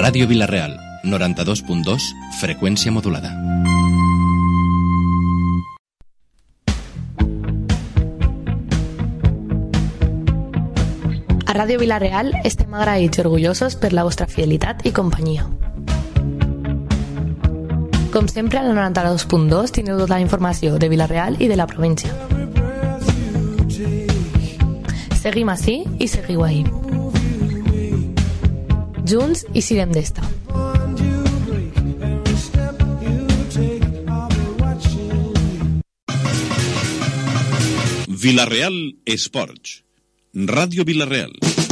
Ràdio Vila-real, 92.2, freqüència modulada. A Ràdio Vila-real estem agraïts i orgullosos per la vostra fidelitat i companyia. Com sempre, al 92.2 tindreu tota la informació de Vila-real i de la província. Seguim ací i seguiu ahí. Junts i sirem d'esta. Vila-real Esports. Ràdio Vila-real.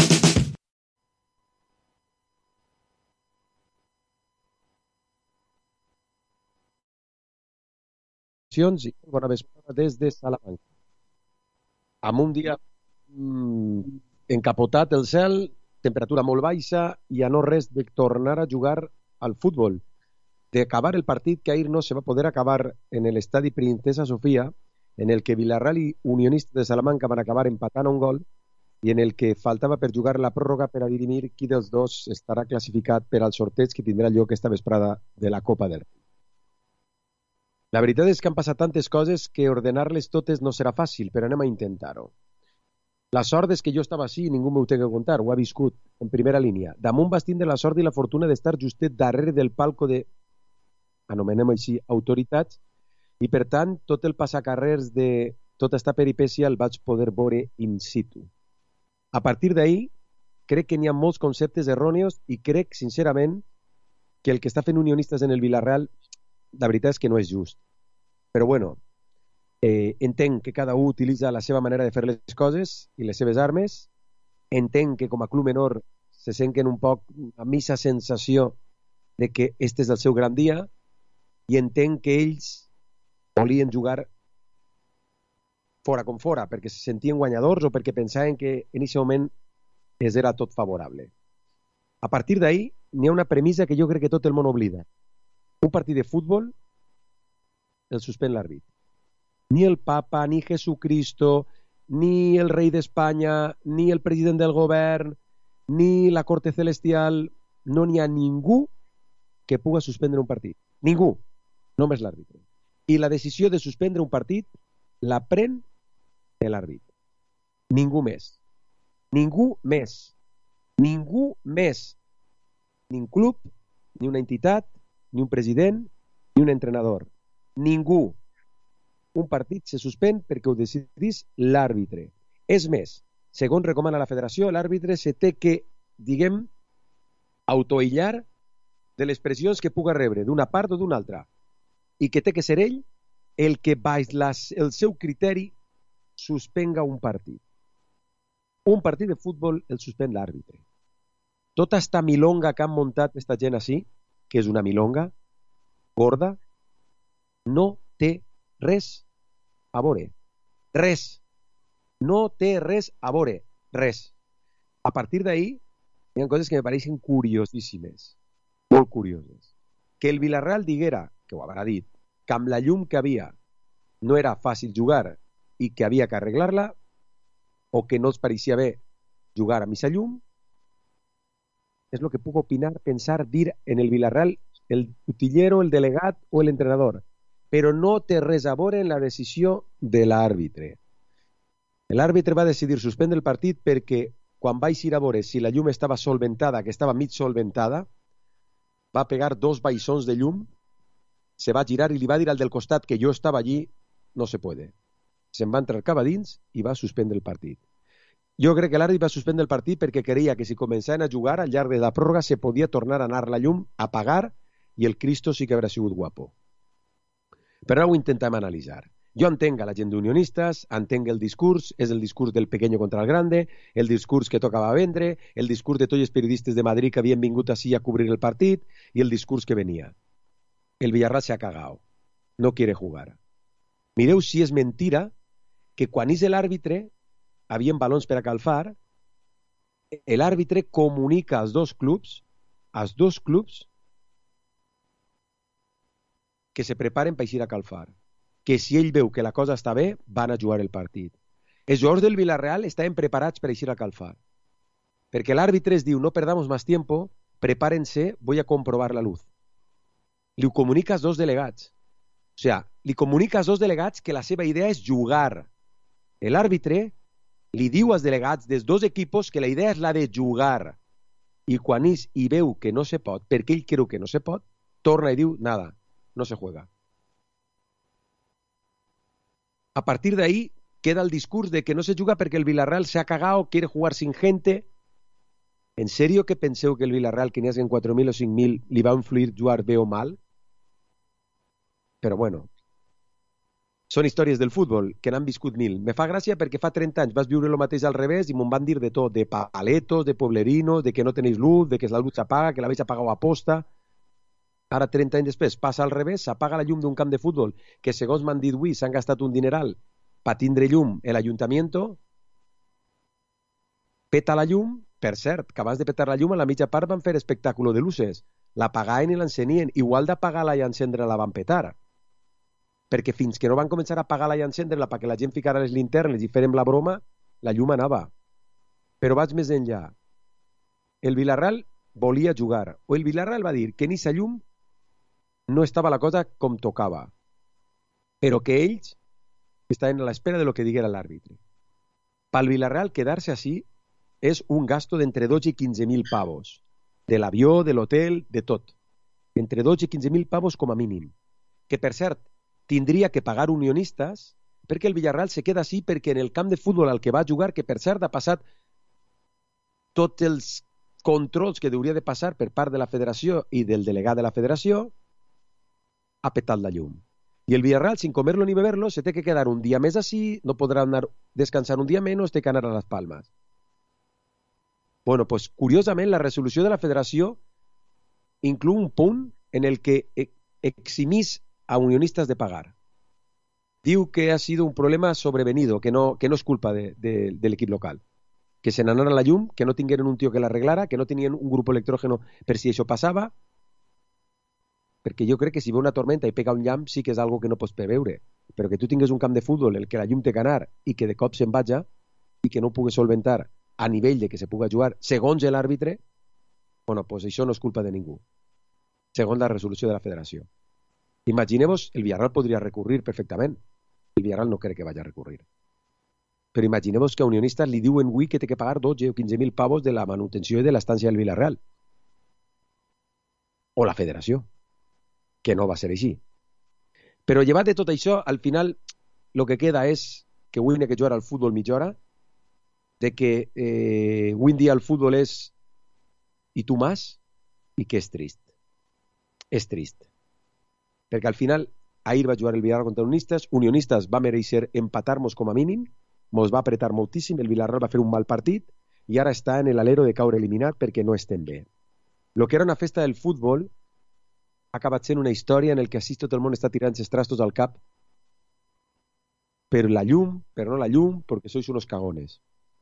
I bona vesprada des de Salamanca. Amb un dia encapotat el cel, temperatura molt baixa i a no res de tornar a jugar al futbol. D'acabar el partit que ahir no se va poder acabar en l'estadi Princesa Sofia, en el que Villarreal i Unionistes de Salamanca van acabar empatant a un gol i en el que faltava per jugar la pròrroga per a dirimir qui dels dos estarà classificat per al sorteig que tindrà lloc esta vesprada de la Copa del Rei. La veritat és que han passat tantes coses que ordenar-les totes no serà fàcil, però anem a intentar-ho. La sort és que jo estava així i ningú m'ho té que contar, ho ha viscut en primera línia. Damunt vas tindre la sort i la fortuna d'estar justet darrere del palco de, anomenem així, autoritats, i per tant tot el passacarrers de tota esta peripècia el vaig poder veure in situ. A partir d'ahir, crec que n'hi ha molts conceptes errònios i crec, sincerament, que el que està fent Unionistes en el Villarreal, la veritat és que no és just. Però bueno, entenc que cada un utilitza la seva manera de fer les coses i les seves armes. Entenc que com a club menor se senten un poc amb aquesta sensació de que este és el seu gran dia i entenc que ells volien jugar fora com fora, perquè se sentien guanyadors o perquè pensaven que en aquest moment es era tot favorable. A partir d'ahir, n'hi ha una premissa que jo crec que tot el món oblida. Un partit de futbol el suspèn l'àrbitre. Ni el Papa, ni Jesucristo, ni el rei d'Espanya, ni el president del govern, ni la Corte Celestial, no n'hi ha ningú que puga suspendre un partit. Ningú, només l'àrbitre. I la decisió de suspendre un partit la pren l'àrbitre. Ningú més. Ningú més. Ningú més. Ni un club, ni una entitat, ni un president, ni un entrenador. Ningú. Un partit se suspèn perquè ho decidís l'àrbitre. És més, segons recomana la federació, l'àrbitre se té que, diguem, autoaïllar de les pressions que puga rebre d'una part o d'una altra i que té que ser ell el que baix el seu criteri suspenga un partit. Un partit de futbol el suspèn l'àrbitre. Tota esta milonga que han muntat esta gent així, que és una milonga gorda, no té res a veure. Res. No té res a veure. Res. A partir d'ahir, hi ha coses que me pareixen curiosíssimes. Molt curioses. Que el Villarreal diguera, que ho haurà dit, que amb la llum que havia no era fàcil jugar i que havia que arreglar-la, o que no els pareixia bé jugar amb aquesta llum, és el que puc opinar, pensar, dir en el Villarreal el utillero, el delegat o l'entrenador. Però no té res a veure en la decisió de l'àrbitre. L'àrbitre va decidir suspendre el partit perquè quan va eixir a veure si la llum estava solventada, que estava mig solventada, va pegar 2 baixons de llum, se va girar i li va dir al del costat que jo estava allí, no se puede. Se'n va entrar cap a dins i va suspendre el partit. Jo crec que l'àrbitre va suspendre el partit perquè creia que si començaven a jugar al llarg de la pròrroga se podia tornar a anar la llum a apagar i el Cristo sí que haurà sigut guapo. Però ara ho intentem analitzar. Jo entenc a la gent d'unionistes, entenc el discurs, és el discurs del pequeño contra el grande, el discurs que tocava vendre, el discurs de tots els periodistes de Madrid que havien vingut així a cobrir el partit i el discurs que venia. El Villarreal se ha cagado. No quiere jugar. Mireu si és mentira que quan és l'àrbitre, havien balons per a calfar, l'àrbitre comunica als dos clubs, que se preparen per eixir a calfar. Que si ell veu que la cosa està bé, van a jugar el partit. Els jugadors del Villarreal estaven preparats per eixir a calfar. Perquè l'àrbitre es diu, no perdamos más tiempo, prepárense, voy a comprobar la luz. Li ho comunica als dos delegats. O sigui, li comunica als dos delegats que la seva idea és jugar. L'àrbitre li diu als delegats dels dos equipos que la idea és la de jugar. I quan ells hi veu que no se pot, perquè ell creu que no se pot, torna i diu, nada, no se juega. A partir de ahí queda el discurs de que no se juga perquè el Villarreal se ha cagado, quiere jugar sin gente. ¿En serio que penseu que el Villarreal, que n'hi hagin 4.000 o 5.000, li va influir jugar bé o mal? Però bueno, són històries del futbol que n'han viscut 1.000. Me fa gràcia perquè fa 30 anys vas viure el mateix al revés i m'ho van dir de tot, de paletos, de pueblerinos, de que no tenéis luz, de que la luz s'apaga, que l'habéis apagado a posta. Ara, 30 anys després, passa al revés, s'apaga la llum d'un camp de futbol que, segons m'han dit avui, s'han gastat un dineral per tindre llum a l'Ajuntament, peta la llum, per cert, que abans de petar la llum a la mitja part van fer espectacle de luces, l'apagaven i l'encenien, igual d'apagar-la i encendre-la van petar, perquè fins que no van començar a apagar-la i encendre-la perquè la gent ficara les linternes i fèrem la broma, la llum anava. Però vaig més enllà. El Villarreal volia jugar, o el Villarreal va dir que en aquesta llum no estava la cosa com tocava, però que ells estaven a l'espera de lo que diguera l'àrbitre. Pel Villarreal quedar-se així és un gasto d'entre 12 i 15.000 pavos, de l'avió, de l'hotel, de tot. Entre 12 i 15.000 pavos com a mínim. Que, per cert, tindria que pagar unionistes perquè el Villarreal se queda així perquè en el camp de futbol al que va jugar, que per cert ha passat tots els controls que hauria de passar per part de la federació i del delegat de la federació, ha petat la llum. I el Villarreal, sin comerlo ni beberlo, se té que quedar un dia més així, no podrà anar descansar un dia menys, té que anar a les Palmes. Bueno, pues curiosament la resolució de la federació inclou un punt en el que eximís a unionistas de pagar. Diu que ha sido un problema sobrevenido, que no és culpa de l'equip local. Que se n'anara la llum, que no tingueren un tio que l'arreglara, que no tenien un grup electrògeno per si això passava, perquè jo crec que si ve una tormenta i pega un llamp sí que és algo que no pots preveure, però que tu tingues un camp de futbol en el que la llum té que anar i que de cop se'n vaja i que no pugui solventar a nivell de que se puga jugar segons l'àrbitre, bueno, pues això no és culpa de ningú, segons la resolució de la federació. Imagineu-vos, el Villarreal podria recurrir perfectament. El Villarreal no crec que vagi a recurrir. Però imagineu-vos que a unionistes li diuen avui que té que pagar 12 o 15.000 pavos de la manutenció i de l'estància del Villarreal. O la federació, que no va ser així. Però llevat de tot això, al final, el que queda és que avui n'hi ha que jugar al futbol mitja hora, de que avui en dia el futbol és i tu más, i que és trist. És trist. Perquè al final, ahir va jugar el Villarreal contra Unionistes va mereixer empatar-nos com a mínim, mos va apretar moltíssim, el Villarreal va fer un mal partit, i ara està en l'alero de caure eliminat perquè no estem bé. El que era una festa del futbol ha acabat sent una història en el que així tot el món està tirant els trastos al cap per la llum, per no la llum, perquè sois unos cagones.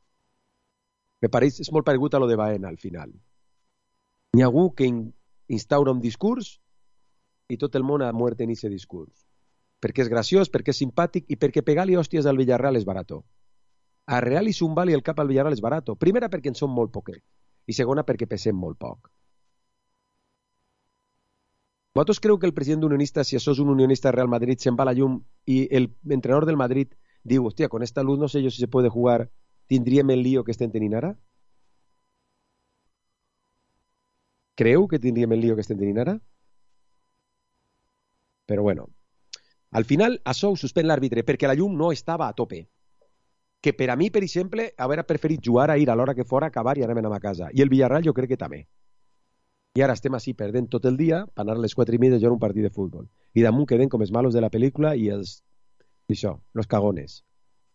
Me pareix, és molt paregut a lo de Baena, al final. N'hi ha algú que instaura un discurs i tot el món ha mort en aquest discurs. Perquè és graciós, perquè és simpàtic i perquè pegar-li hòsties al Villarreal és barato. A Real i zumbar-li el cap al Villarreal és barato. Primera, perquè en som molt poquets. I segona, perquè pesem molt poc. Vosaltres creu que el president d'Unionista, si això és un unionista de Real Madrid, se'n va a la llum i el entrenador del Madrid diu, hòstia, con esta luz no sé yo si se puede jugar, tindríem el lío que estem tenint ara? Creu que tindríem el lío que estem tenint ara? Però bueno, al final això ho suspèn l'àrbitre perquè la llum no estava a tope. Que per a mi, per exemple, hauria preferit jugar a ir a l'hora que fora, acabar i anar-me'n a casa. I el Villarreal jo crec que també. I ara estem així perdent tot el dia per anar a les 4:30 a jugar un partit de futbol. I damunt queden com els malos de la pel·lícula i els cagones.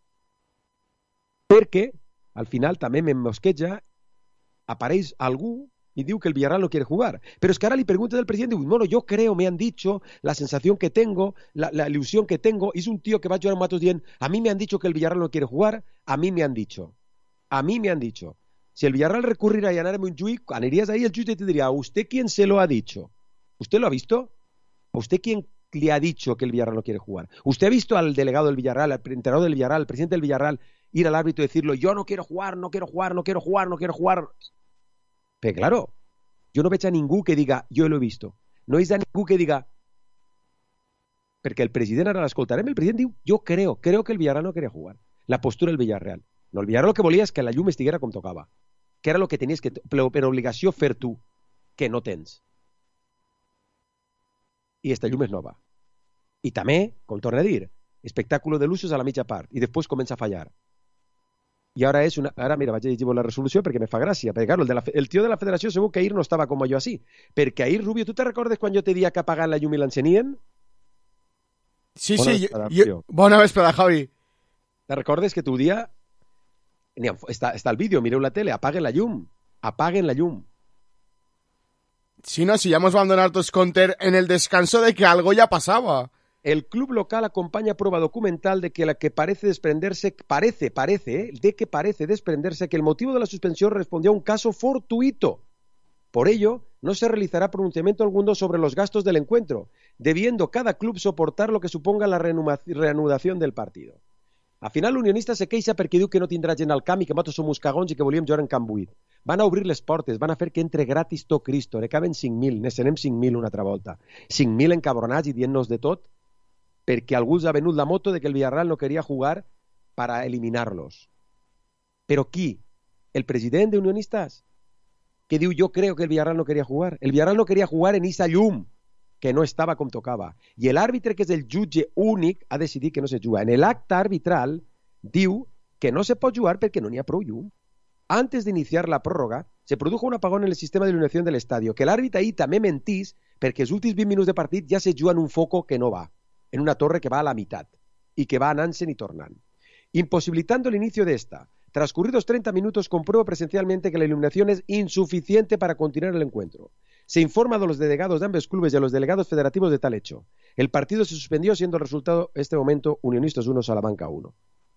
Perquè, al final, també m'emosqueja, apareix algú y digo que el Villarreal no quiere jugar. Pero es que ahora le pregunto al presidente, bueno, yo creo, me han dicho, la sensación que tengo, la ilusión que tengo, es un tío que va a jugar un matos bien, a mí me han dicho que el Villarreal no quiere jugar, a mí me han dicho. Si el Villarreal recurriera a llanarme un juiz, anirías ahí, el juiz te diría, ¿a usted quién se lo ha dicho? ¿Usted lo ha visto? ¿A usted quién le ha dicho que el Villarreal no quiere jugar? ¿Usted ha visto al delegado del Villarreal, al entrenador del Villarreal, al presidente del Villarreal, ir al árbitro y decirlo, yo no quiero jugar, no quiero jugar, no quiero jugar, no quiero jugar? Pero claro, Jo no veig a ningú que diga, jo l'he vist. No és a ningú que diga, perquè el president, ara l'escoltarem, el president diu, jo creo que el Villarreal no quería jugar. La postura del Villarreal. No, el Villarreal el que volia és que la llum estiguera com tocava. Que era el que tenies que, per obligació, fer tu, que no tens. I esta llum és nova. I també, com torna a dir, espectáculo de luces a la mitja part, i després comença a fallar. I ara és una... Ara, mira, vaig a llegir la resolució perquè me fa gràcia. Perquè, claro, el tio de la federació segur que ahir no estava com jo així. Perquè ahir, Rubio, tu te recordes quan jo te dia que apagaven la llum i l'encenien? Sí, Bona vesprada, Javi. Te recordes que tu dia... Està el vídeo, mireu la tele, apaguen la llum. Apaguen la llum. Sí, no, si ya hemos abandonado tus counter en el descanso de que algo ya pasaba. El club local acompaña prueba documental de que la que parece desprenderse que el motivo de la suspensión respondió a un caso fortuito. Por ello, no se realizará pronunciamiento alguno sobre los gastos del encuentro, debiendo cada club soportar lo que suponga la reanudación del partido. Al final, l'Unionista se queixa perquè diu que no tindrà gent al camp i que nosaltres som uns cagons i que volíem jugar en camp buit. Van a obrir les portes, van a fer que entre gratis tot Cristo, ne caben 5.000, ne serem 5.000 una altra volta. 5.000 encabronats i dient-nos de tot perquè algú els ha venut la moto de que el Villarreal no quería jugar para eliminarlos. Però qui? El president de Unionistas? Que diu, jo creo que el Villarreal no quería jugar. El Villarreal no quería jugar en esa llum, que no estava com tocava. I l'àrbitre, que és el jutge únic, ha decidit que no se juga. En l'acte arbitral diu que no se pot jugar perquè no n'hi ha prou llum. Antes de iniciar la prórroga, se produjo un apagón en el sistema de iluminación del estadio, que l'àrbitre ahí també mentís perquè els últims 20 minuts de partit ja se juga en un foco que no va, en una torre que va a la mitad y que va anant-se'n y tornant. Imposibilitando el inicio de esta. Transcurridos 30 minutos, compruebo presencialmente que la iluminación es insuficiente para continuar el encuentro. Se informa a los delegados de ambos clubes y a los delegados federativos de tal hecho. El partido se suspendió, siendo el resultado, este momento, Unionistas 1, Salamanca 1.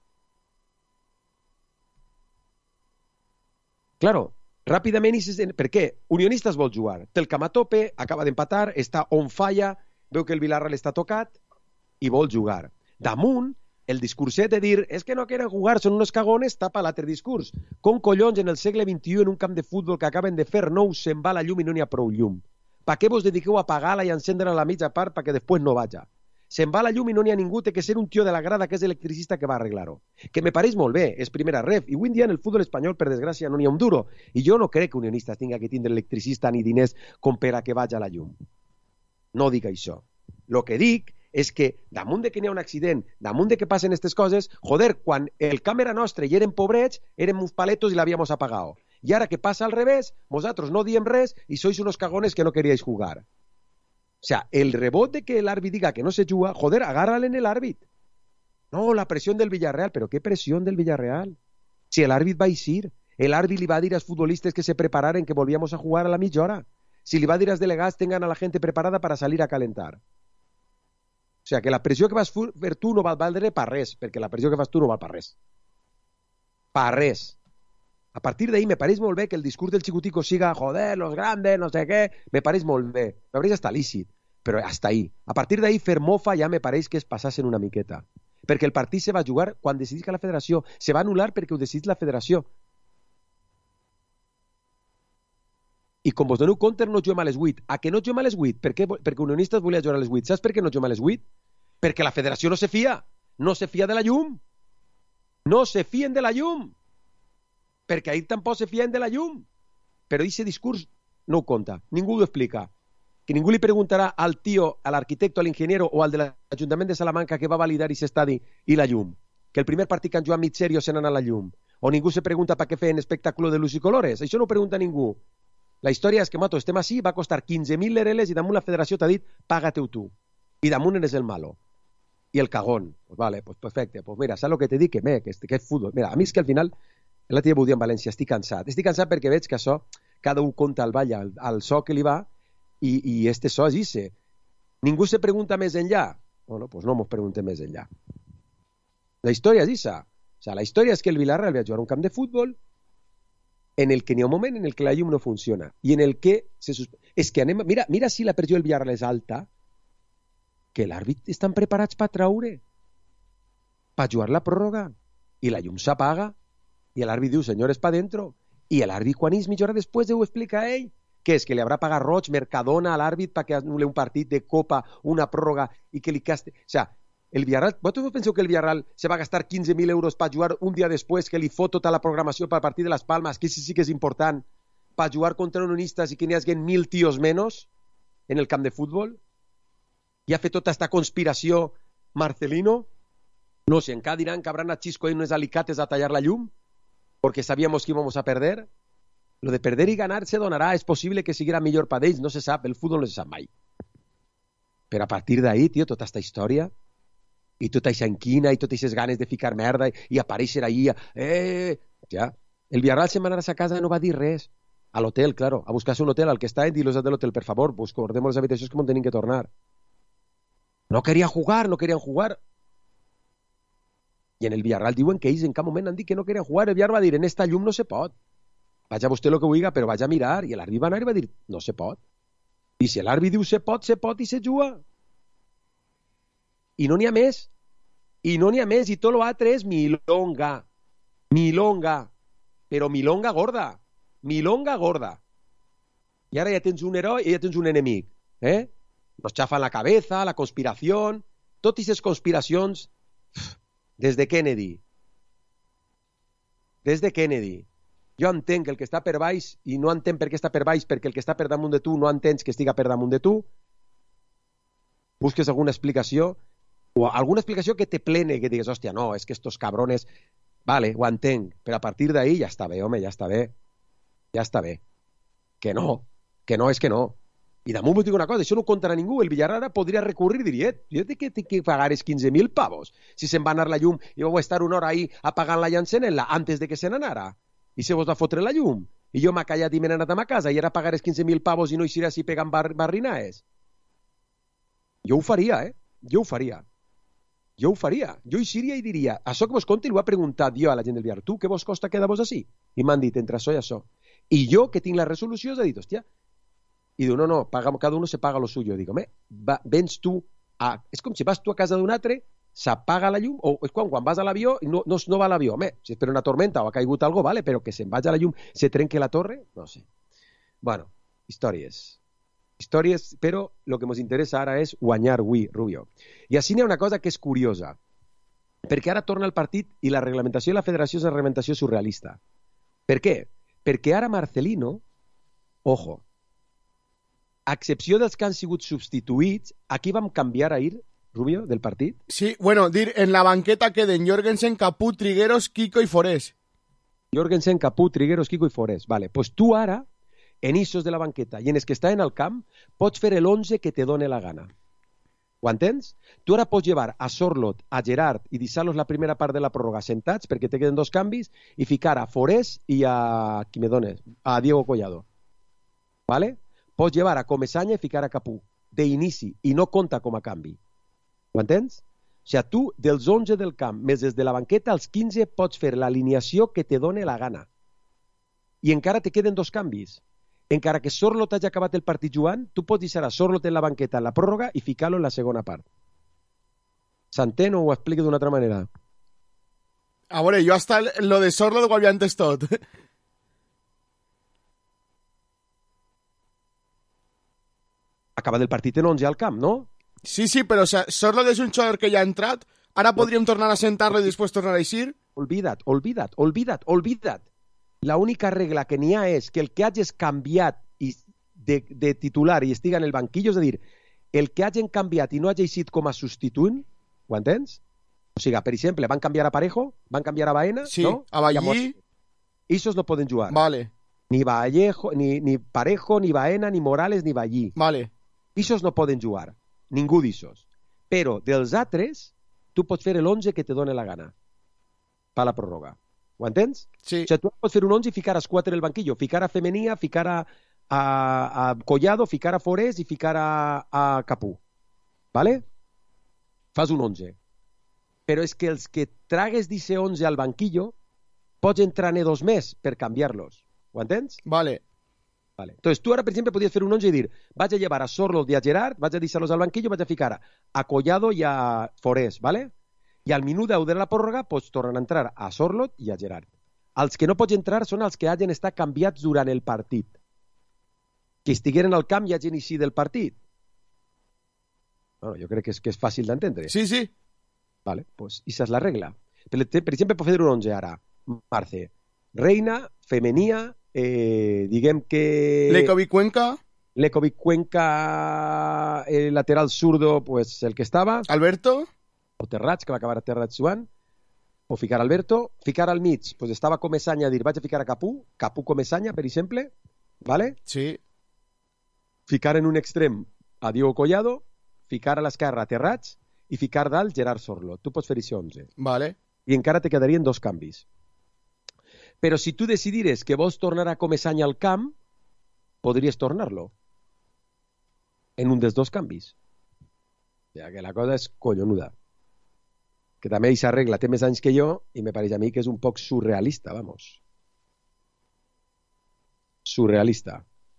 Claro, ràpidament, per què? Unionistas vol jugar. Té el camp a tope, acaba d'empatar, està on falla, veu que el Villarreal està tocat i vol jugar. Damunt, el discurset de dir és que no quieren jugar, són unos cagones, tapa l'altre discurs. Com collons en el segle XXI en un camp de futbol que acaben de fer nou se'n va la llum i no n'hi ha prou llum? Per què vos dediqueu a apagar-la i a encendre-la a la mitja part perquè després no vaja? Se'n va la llum i no n'hi ha ningú, té que ser un tio de la grada que és electricista que va arreglar-ho. Que me pareix molt bé, és primera ref, i avui en dia en el futbol espanyol, per desgràcia, no n'hi ha un duro. I jo no crec que Unionistas tinga que tindre electricista ni diners com per a que vaja la llum. No dic això. Lo que dic és que damunt de que n'hi ha un accident, damunt de que passen aquestes coses, joder, quan el camp era nostre i eren pobrets, érem uns paletos i l'havíamos apagado. I ara que passa al revés, vosaltres no diem res i sois unos cagones que no queríais jugar. O sea, el rebot de que l'àrbit diga que no se juga, joder, agárrale en el àrbit. No, la presión del Villarreal. ¿Pero qué presión del Villarreal? Si el àrbit va a eixir, el àrbit li va dir als futbolistes que se prepararan, que volvíamos a jugar a la mitja hora. Si li va dir als delegats, tengan a la gente preparada para salir a calentar. O sea, que la pressió que vas fer tu no val valdre per res, perquè la pressió que fas tu no val per res. Per res. A partir d'ahí me pareix molt bé que el discurs del xicutico siga, joder, los grandes, no sé què, me pareix molt bé. Me pareix hasta lícit, però hasta ahí. A partir d'ahí fer mofa ja me pareix que es passassin una miqueta. Perquè el partit se va jugar quan decidisca la federació. Se va anul·lar perquè ho decidís la federació. I com vos doneu compte, no juguem a les 8. A que no juguem a les 8? Perquè Unionistas volia jugar a les 8. Saps per què no juguem a les 8? Perquè la federació no se fia. No se fia de la llum. No se fien de la llum. Perquè ahir tampoc se fien de la llum. Però aquest discurs no ho conta. Ningú ho explica. Que ningú li preguntarà al tio, a l'arquitecto, a l'ingeniero o al de l'Ajuntament de Salamanca que va validar aquest estadi i la llum. Que el primer partit que han jugat mig serio se n'han a la llum. O ningú se pregunta per què feien espectáculo de luz i colores. Això no ho pregunta ningú. La història és que, mato, estem així, va costar 15.000 lereles i damunt la federació t'ha dit, paga-te-ho tu. I damunt eres el malo. I el cagón. Pues vale, pues perfecte. Pues mira, saps el que te dic? Que és futbol. Mira, a mi és que al final, l'altre dia ho dia en València, estic cansat. Estic cansat perquè veig que això, cada un compta el ball al so que li va i este so és ese. Ningú se pregunta més enllà. Bueno, pues no mos preguntem més enllà. La història és esa. O sea, la història és que el Villarreal va jugar un camp de futbol en el que n'hi ha un moment en el que la llum no funciona i en el que és que anem... Mira si la pressió del Villarreal és alta, que l'àrbit estan preparats per traure, per jugar la pròrroga, i la llum s'apaga, i l'àrbit diu, senyores, pa dentro, i l'àrbit quan és mitja hora després ho explica a ell, Què és? Que li haurà pagat roig Mercadona a l'àrbit perquè anul·le un partit de Copa, una pròrroga i que li caste... O sea, el Villarreal... Vosaltres penseu que el Villarreal se va gastar 15.000 euros per jugar un dia després que li fot tota la programació per partir de les Palmes, que sí que és important, per jugar contra unionistes i que n'hi hagi 1.000 tios menys en el camp de futbol? I ha fet tota esta conspiració Marcelino? No sé, encara dirán que habrán a Chisco ahí unos alicates a tallar la llum porque sabíamos que íbamos a perder. Lo de perder y ganar se donará. Es posible que siguiera millor per ells, no se sap, el futbol no se sap mai. Però a partir d'ahí, tio, tota esta història i tota aquesta enquina i totes aquestes ganes de ficar merda i aparèixer ahí, ja. El Villarreal se'n va anar a sa casa i no va dir res. A l'hotel, claro, a buscar-se un hotel, al que està, i dir-los de l'hotel, per favor, pues guardem les habitacions que m'ho tenim que tornar. No querían jugar, no querían jugar. I en el Villarreal diuen que ells en cap moment han dit que no querían jugar. El Villarreal va dir, en esta llum no se pot. Vaja vostè el que vulgui, però vaja a mirar. I l'àrbit va anar i va dir, no se pot. I si l'àrbit diu se pot i se juga. I no n'hi ha més. I no n'hi ha més. I tot l'altre és milonga. Milonga. Però milonga gorda. Milonga gorda. I ara ja tens un heroi i ja tens un enemic. Nos chafan la cabeza, la conspiració, totes aquestes conspiracions des de Kennedy. Jo entenc el que està per baix i no entenc per què està per baix, perquè el que està per damunt de tu no entens que estiga per damunt de tu. Busques alguna explicació o alguna explicació que te plene, que digues, hòstia, no, és que estos cabrones... Vale, ho entenc, però a partir d'ahí ja està bé, home, ja està bé. Ja està bé. Que no, és que no. I damunt vos dic una cosa, això no contra ningú. El Villarreal podria recurrir i diria, jo tinc que pagar els 15.000 pavos si se'n va anar la llum i vau estar una hora ahí apagant la i encenent-la antes de que se n'anara. I se vos va fotre la llum. I jo m'ha callat i m'he anat a ma casa i era pagar els 15.000 pavos i no eixir així pegant barrinaes. Jo ho faria, Jo ho faria. Jo eixiria i diria, això que vos conti li ho ha preguntat jo a la gent del Villarreal, tu què vos costa quedar-vos així? I m'han dit, entre això i això. I jo, que tinc la resolució, he dit, hòstia, i diu, no, cada uno se paga lo suyo. Dic, home, vens tu a... És com si vas tu a casa d'un altre, s'apaga la llum, o és quan vas a l'avió i no va a l'avió. Home, si és per una tormenta o ha caigut algo, vale, però que se'n vagi a la llum, se trenque la torre, no sé. Bueno, històries, però el que ens interessa ara és guanyar avui, Rubio. I així n'hi ha una cosa que és curiosa, perquè ara torna el partit i la reglamentació de la federació és una reglamentació surrealista. Per què? Perquè ara Marcelino, ojo, a excepció dels que han sigut substituïts, aquí vam canviar ahir, Rubio, del partit? Sí, bueno, en la banqueta queden Jorgensen, Capú, Trigueros, Kiko i Forés. Jorgensen, Capú, Trigueros, Kiko i Forés. Vale, pues tu ara, en ixos de la banqueta i en els que està en el camp, pots fer l'11 que te done la gana. Ho entens? Tu ara pots llevar a Sorloth, a Gerard i deixar-los la primera part de la pròrroga sentats perquè te queden dos canvis i ficar a Forés i a... qui me dones? A Diego Collado. Vale? Pots llevar a Comesaña i ficar a Capú d'inici i no compta com a canvi. Ho entens? O sigui, tu dels 11 del camp més des de la banqueta als 15 pots fer l'alineació que te done la gana. I encara te queden dos canvis. Encara que Sorloth hagi acabat el partit jugant, tu pots deixar a Sorloth en la banqueta en la pròrroga i ficar-lo en la segona part. S'entén o ho explico d'una altra manera? A veure, jo hasta lo de Sorloth ho havia entès tot. Acabat el partit en 11 al camp, no? Sí, però o sea, Sorloth és un jugador que ja ha entrat, ara podríem tornar a sentar-lo i després tornar a eixir? Olvida't. La única regla que n'hi ha és que el que hagis canviat de titular i estiga en el banquillo, és a dir, el que hagin canviat i no hagi eixit com a substituint, ho entens? O sigui, per exemple, van canviar a Parejo, van canviar a Baena, sí, no? A Vallí. Ixos no poden jugar. Vale. Ni Vallejo, ni Parejo, ni Baena, ni Morales, ni Vallí. Vale. Ixos no poden jugar. Ningú d'ixos. Però dels altres, tu pots fer l'11 que te done la gana. Per la pròrroga. Ho entens? Sí. O sigui, tu pots fer un 11 i ficar els 4 en el banquillo. Ficar a Femenía, ficar a Collado, ficar a Forés i ficar a Capú. Vale? Fas un 11. Però és que els que tragues d'ese 11 al banquillo pots entrar-ne dos més per canviar-los. Ho entens? Vale. Entonces, tu ara, per exemple, podries fer un 11 i dir vaig a llevar a Sorloth i a Gerard, vaig a deixar-los al banquillo, vaig a ficar a Collado i a Forés, ¿vale? I al minut 10 de la pròrroga pots tornar a entrar a Sorloth i a Gerard. Els que no pots entrar són els que hagin estat canviats durant el partit. que estigueren al camp i hagin eixit del partit. Bueno, jo crec que és fàcil d'entendre. Sí, sí. Vale, pues esa és la regla. Per exemple, puc fer un 11 ara. Marce. Reina, Femenia, diguem que... Lekovic Cuenca. Lekovic Cuenca, el lateral zurdo, pues el que estava. Alberto. O Terrats, que va acabar a Terrats jugant. O ficar Alberto. Ficar al mig, pues estava Comesaña a dir, vaig a ficar a Capú. Capú Comesaña, per exemple. Vale? Sí. Ficar en un extrem a Diego Collado. Ficar a l'esquerra a Terrats. I ficar dalt Gerard Sorlo. Tu pots fer això 11. Vale. I encara te quedarien 2 canvis. Però si tu decidires que vols tornar a Comesaña al camp, podries tornar-lo en un dels 2 canvis. Ja que la cosa és collonuda. Que també esa regla té més anys que jo i me pareix a mi que és un poc surrealista, vamos. Surrealista.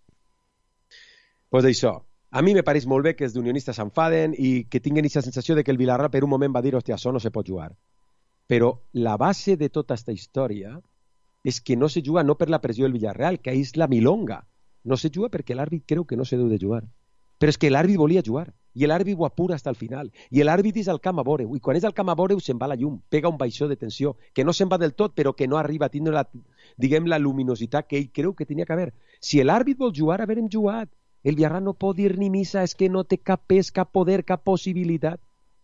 Pues això. A mi me pareix molt bé que els d'unionistes s'enfaden i que tinguin aquesta sensació de que el Villarreal per un moment va dir, hòstia, això no se pot jugar. Però la base de tota aquesta història és que no se juga no per la pressió del Villarreal, que és la milonga. No se juga perquè l'àrbit creu que no se deu de jugar. Però és que l'àrbit volia jugar, i l'àrbit ho apura fins al final, i l'àrbit és al camp a veure-ho, i quan és al camp a veure-ho se'n va la llum, pega un baixó de tensió, que no se'n va del tot, però que no arriba a tindre la luminositat que ell creu que tenia que haver. Si l'àrbit vol jugar, haverem jugat. El Villarreal no pot dir ni missa, és que no té cap pes, cap poder, cap possibilitat.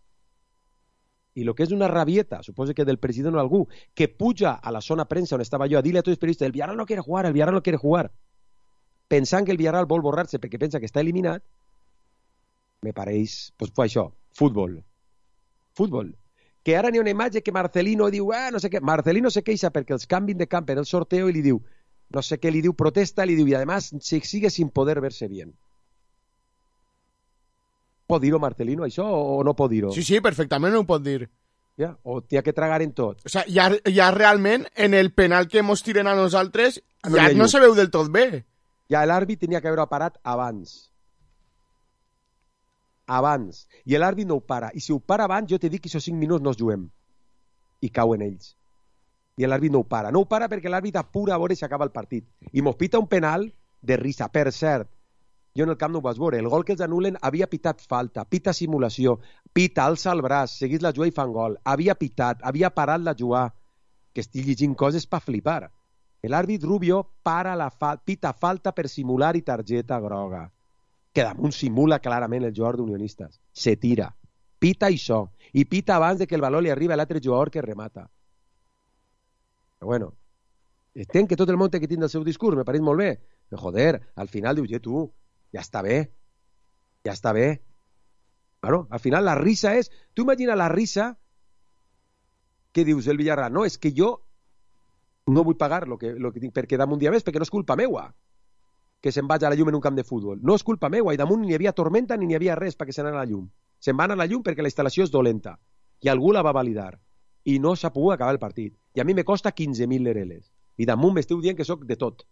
I el que és una rabieta, suposo que del president o algú, que puja a la zona premsa on estava jo a dir-li a tots els periodistes, el Villarreal no quiere jugar, el Villarreal no quiere jugar, pensant que el Villarreal vol borrar-se perquè pensa que està eliminat, me pareix, pues fue això, futbol. Futbol. Que ara n'hi ha una imatge que Marcelino diu, no sé què, Marcelino se queixa perquè els canvin de camp en el sorteo i li diu, no sé què, li diu protesta, li diu, i además se sigue sin poder verse bien. Pot dir-ho Marcelino, això, o no pot dir-ho? Sí, sí, perfectament ho pot dir. Ja? O t'hi ha que tragar en tot? O sigui, ja realment, en el penal que mos tiren a nosaltres, no ja no se veu del tot bé. Ja l'àrbit tenia que haver-ho parat abans. Abans. I l'àrbit no ho para. I si ho para abans, jo te dic que aquests 5 minuts no els juguem. I cauen ells. I l'àrbit no ho para. No ho para perquè l'àrbit apura a veure si acaba el partit. I mos pita un penal de risa. Per cert, jo en el camp no ho vas veure. El gol que els anulen havia pitat falta, pita simulació, pita, alça el braç, seguís la jugada i fan gol. Havia pitat, havia parat la jugada. Que estic llegint coses per flipar. L'àrbit Rubio para pita falta per simular i targeta groga. Que damunt simula clarament el jugador d'unionistes. Se tira. Pita això. I pita abans de que el baló li arriba a l'altre jugador que remata. Però bueno, entenc que tot el món té que tindre el seu discurs, me pareix molt bé. Però joder, al final dius, tu, ja està bé. Ja està bé. Bueno, al final la risa és... Tu imagina la risa que dius el Villarreal. No, és que jo no vull pagar lo que tinc per quedar-me un dia més, perquè no és culpa meua que se'n vaig a la llum en un camp de futbol. No és culpa meua, i damunt ni hi havia tormenta ni hi havia res perquè se'n anava a la llum. Se'n va anar a la llum perquè la instal·lació és dolenta i algú la va validar i no s'ha pogut acabar el partit. I a mi me costa 15.000 lereles. I damunt m'esteu dient que sóc de tot.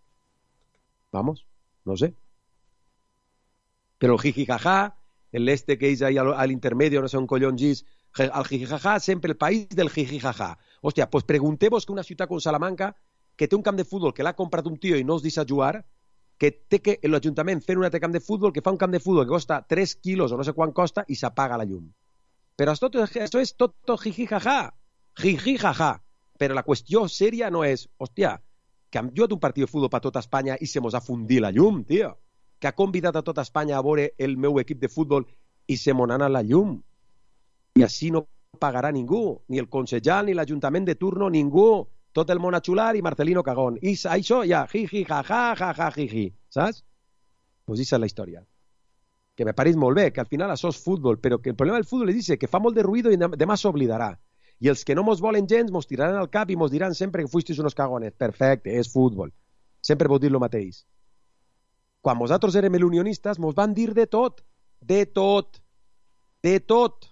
Vamos, no sé. Però el jijijaja, este que és ahí al intermedio, no sé on collons és, el jijijaja, sempre el país del jijijaja. Hòstia, pues pregunteu-vos que una ciutat com Salamanca, que té un camp de futbol que l'ha comprat un tio i no els deixa jugar, que té que l'Ajuntament fer un altre camp de futbol, que fa un camp de futbol que costa 3 quilos o no sé quant costa i s'apaga la llum. Però esto es tot jijijaja. Jijijaja. Però la qüestió sèria no és, hòstia, que hem jugat un partit de futbol per tota Espanya i se mos ha fundit la llum, tio. Que ha convidat a tota Espanya a veure el meu equip de futbol i se m'ha anat la llum. I així no pagarà ningú, ni el consellal, ni l'Ajuntament de turno, ningú. Tot el món a xular i Marcelino cagón. I això ja, jiji, jaja, jiji. Saps? Pues aquesta és la història. Que me pareix molt bé, que al final això és futbol, però que el problema del futbol és que fa molt de ruïdo i demà s'oblidarà. I els que no mos volen gens mos tiraran al cap i mos diran sempre que fuistis unos cagones. Perfecte, és futbol. Sempre vau dir el mateix. Quan nosaltres érem l'unionistes mos van dir de tot. De tot. De tot.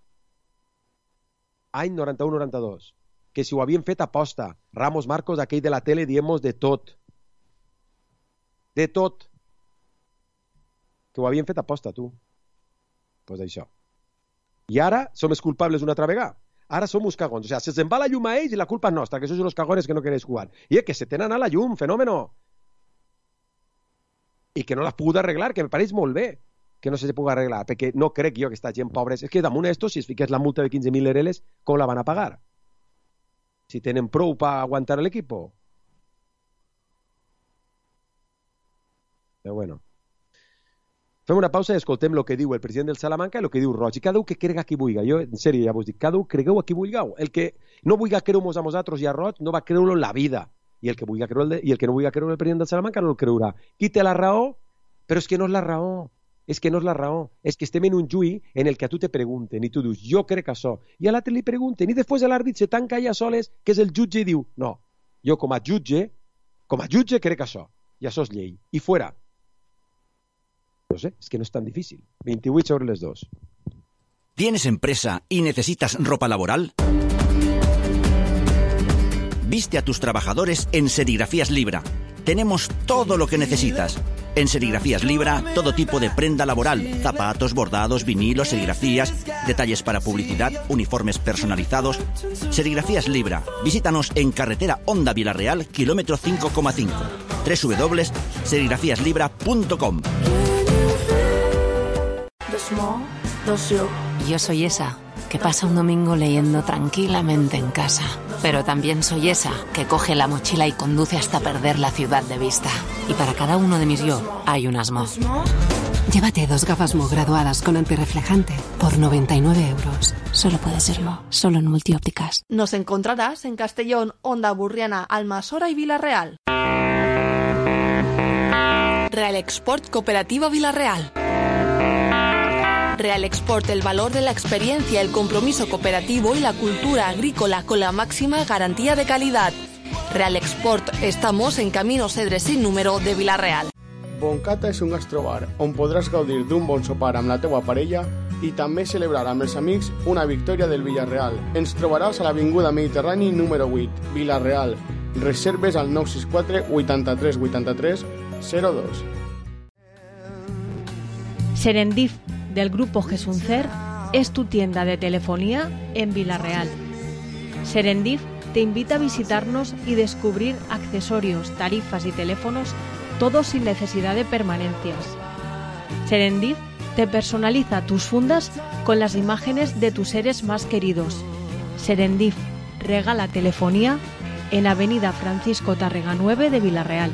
Any 91-92. Que si ho havien fet aposta. Ramos Marcos, aquell de la tele, diem-nos de tot. De tot. Que ho havien fet aposta, tu. Pues això. I ara som els culpables una altra vegada. Ara som uns cagons. O sigui, se'ns va la llum a ells i la culpa és nostra, que sois unos cagones que no queréis jugar. I que se tenen a la llum, fenòmeno. i que no l'has pogut arreglar, que me pareix molt bé que no se pugui arreglar, perquè no crec jo que aquesta gent pobres... És que damunt d'esto, si es fiqués la multa de 15.000 lereles, com la van a pagar? Si tenen prou per aguantar l'equip. Però bueno. Fem una pausa i escoltem el que diu el president del Salamanca i el que diu Roig. I cada un que crega qui vulgui. Jo, en sèrio, ja vos dic, cada un cregueu a qui vulgueu. El que no vulgui creure-nos a nosaltres i a Roig no va creure-lo en la vida. I el que vulgui creure i el que no vulgui creure el president del Salamanca no el creurà. Qui té la raó? Però és que no és la raó. És que no és la raó. És que estem en un juí en el que a tu te pregunten i tu dius, jo crec això. I a l'altre li pregunten i després l'àrbit se tanca allà soles, que és el jutge, i diu, no, jo com a jutge crec això. I això és llei. I fuera. No sé, es que no es tan difícil. 28 sobre les 2. ¿Tienes empresa y necesitas ropa laboral? Viste a tus trabajadores en Serigrafías Libra. Tenemos todo lo que necesitas. En Serigrafías Libra, todo tipo de prenda laboral, zapatos, bordados, vinilos, serigrafías, detalles para publicidad, uniformes personalizados. Serigrafías Libra. Visítanos en carretera Honda Villarreal, kilómetro 5,5. www.serigrafíaslibra.com. Yo soy esa que pasa un domingo leyendo tranquilamente en casa. Pero también soy esa que coge la mochila y conduce hasta perder la ciudad de vista. Y para cada uno de mis yo hay un Asmo. Llévate 2 gafas Mo graduadas con antirreflejante por 99 euros. Solo puede ser Mo, solo en Multiópticas. Nos encontrarás en Castellón, Onda Burriana, Almasora y Villarreal. Real Export Cooperativa Villarreal. Real Export, el valor de la experiencia, el compromiso cooperativo y la cultura agrícola con la máxima garantía de calidad. Real Export, estamos en Camino Cedre sin número de Villarreal. Boncata és un gastrobar on podràs gaudir d'un bon sopar amb la teua parella i també celebrar amb els amics una victòria del Villarreal. Ens trobaràs a l'Avinguda Mediterrani número 8, Villarreal. Reserves al 964 83 83 02. Serendip, del grupo Gesuncer, es tu tienda de telefonía en Villarreal. Serendip te invita a visitarnos y descubrir accesorios, tarifas y teléfonos, todos sin necesidad de permanencias. Serendip te personaliza tus fundas con las imágenes de tus seres más queridos. Serendip regala telefonía en Avenida Francisco Tárrega 9 de Villarreal.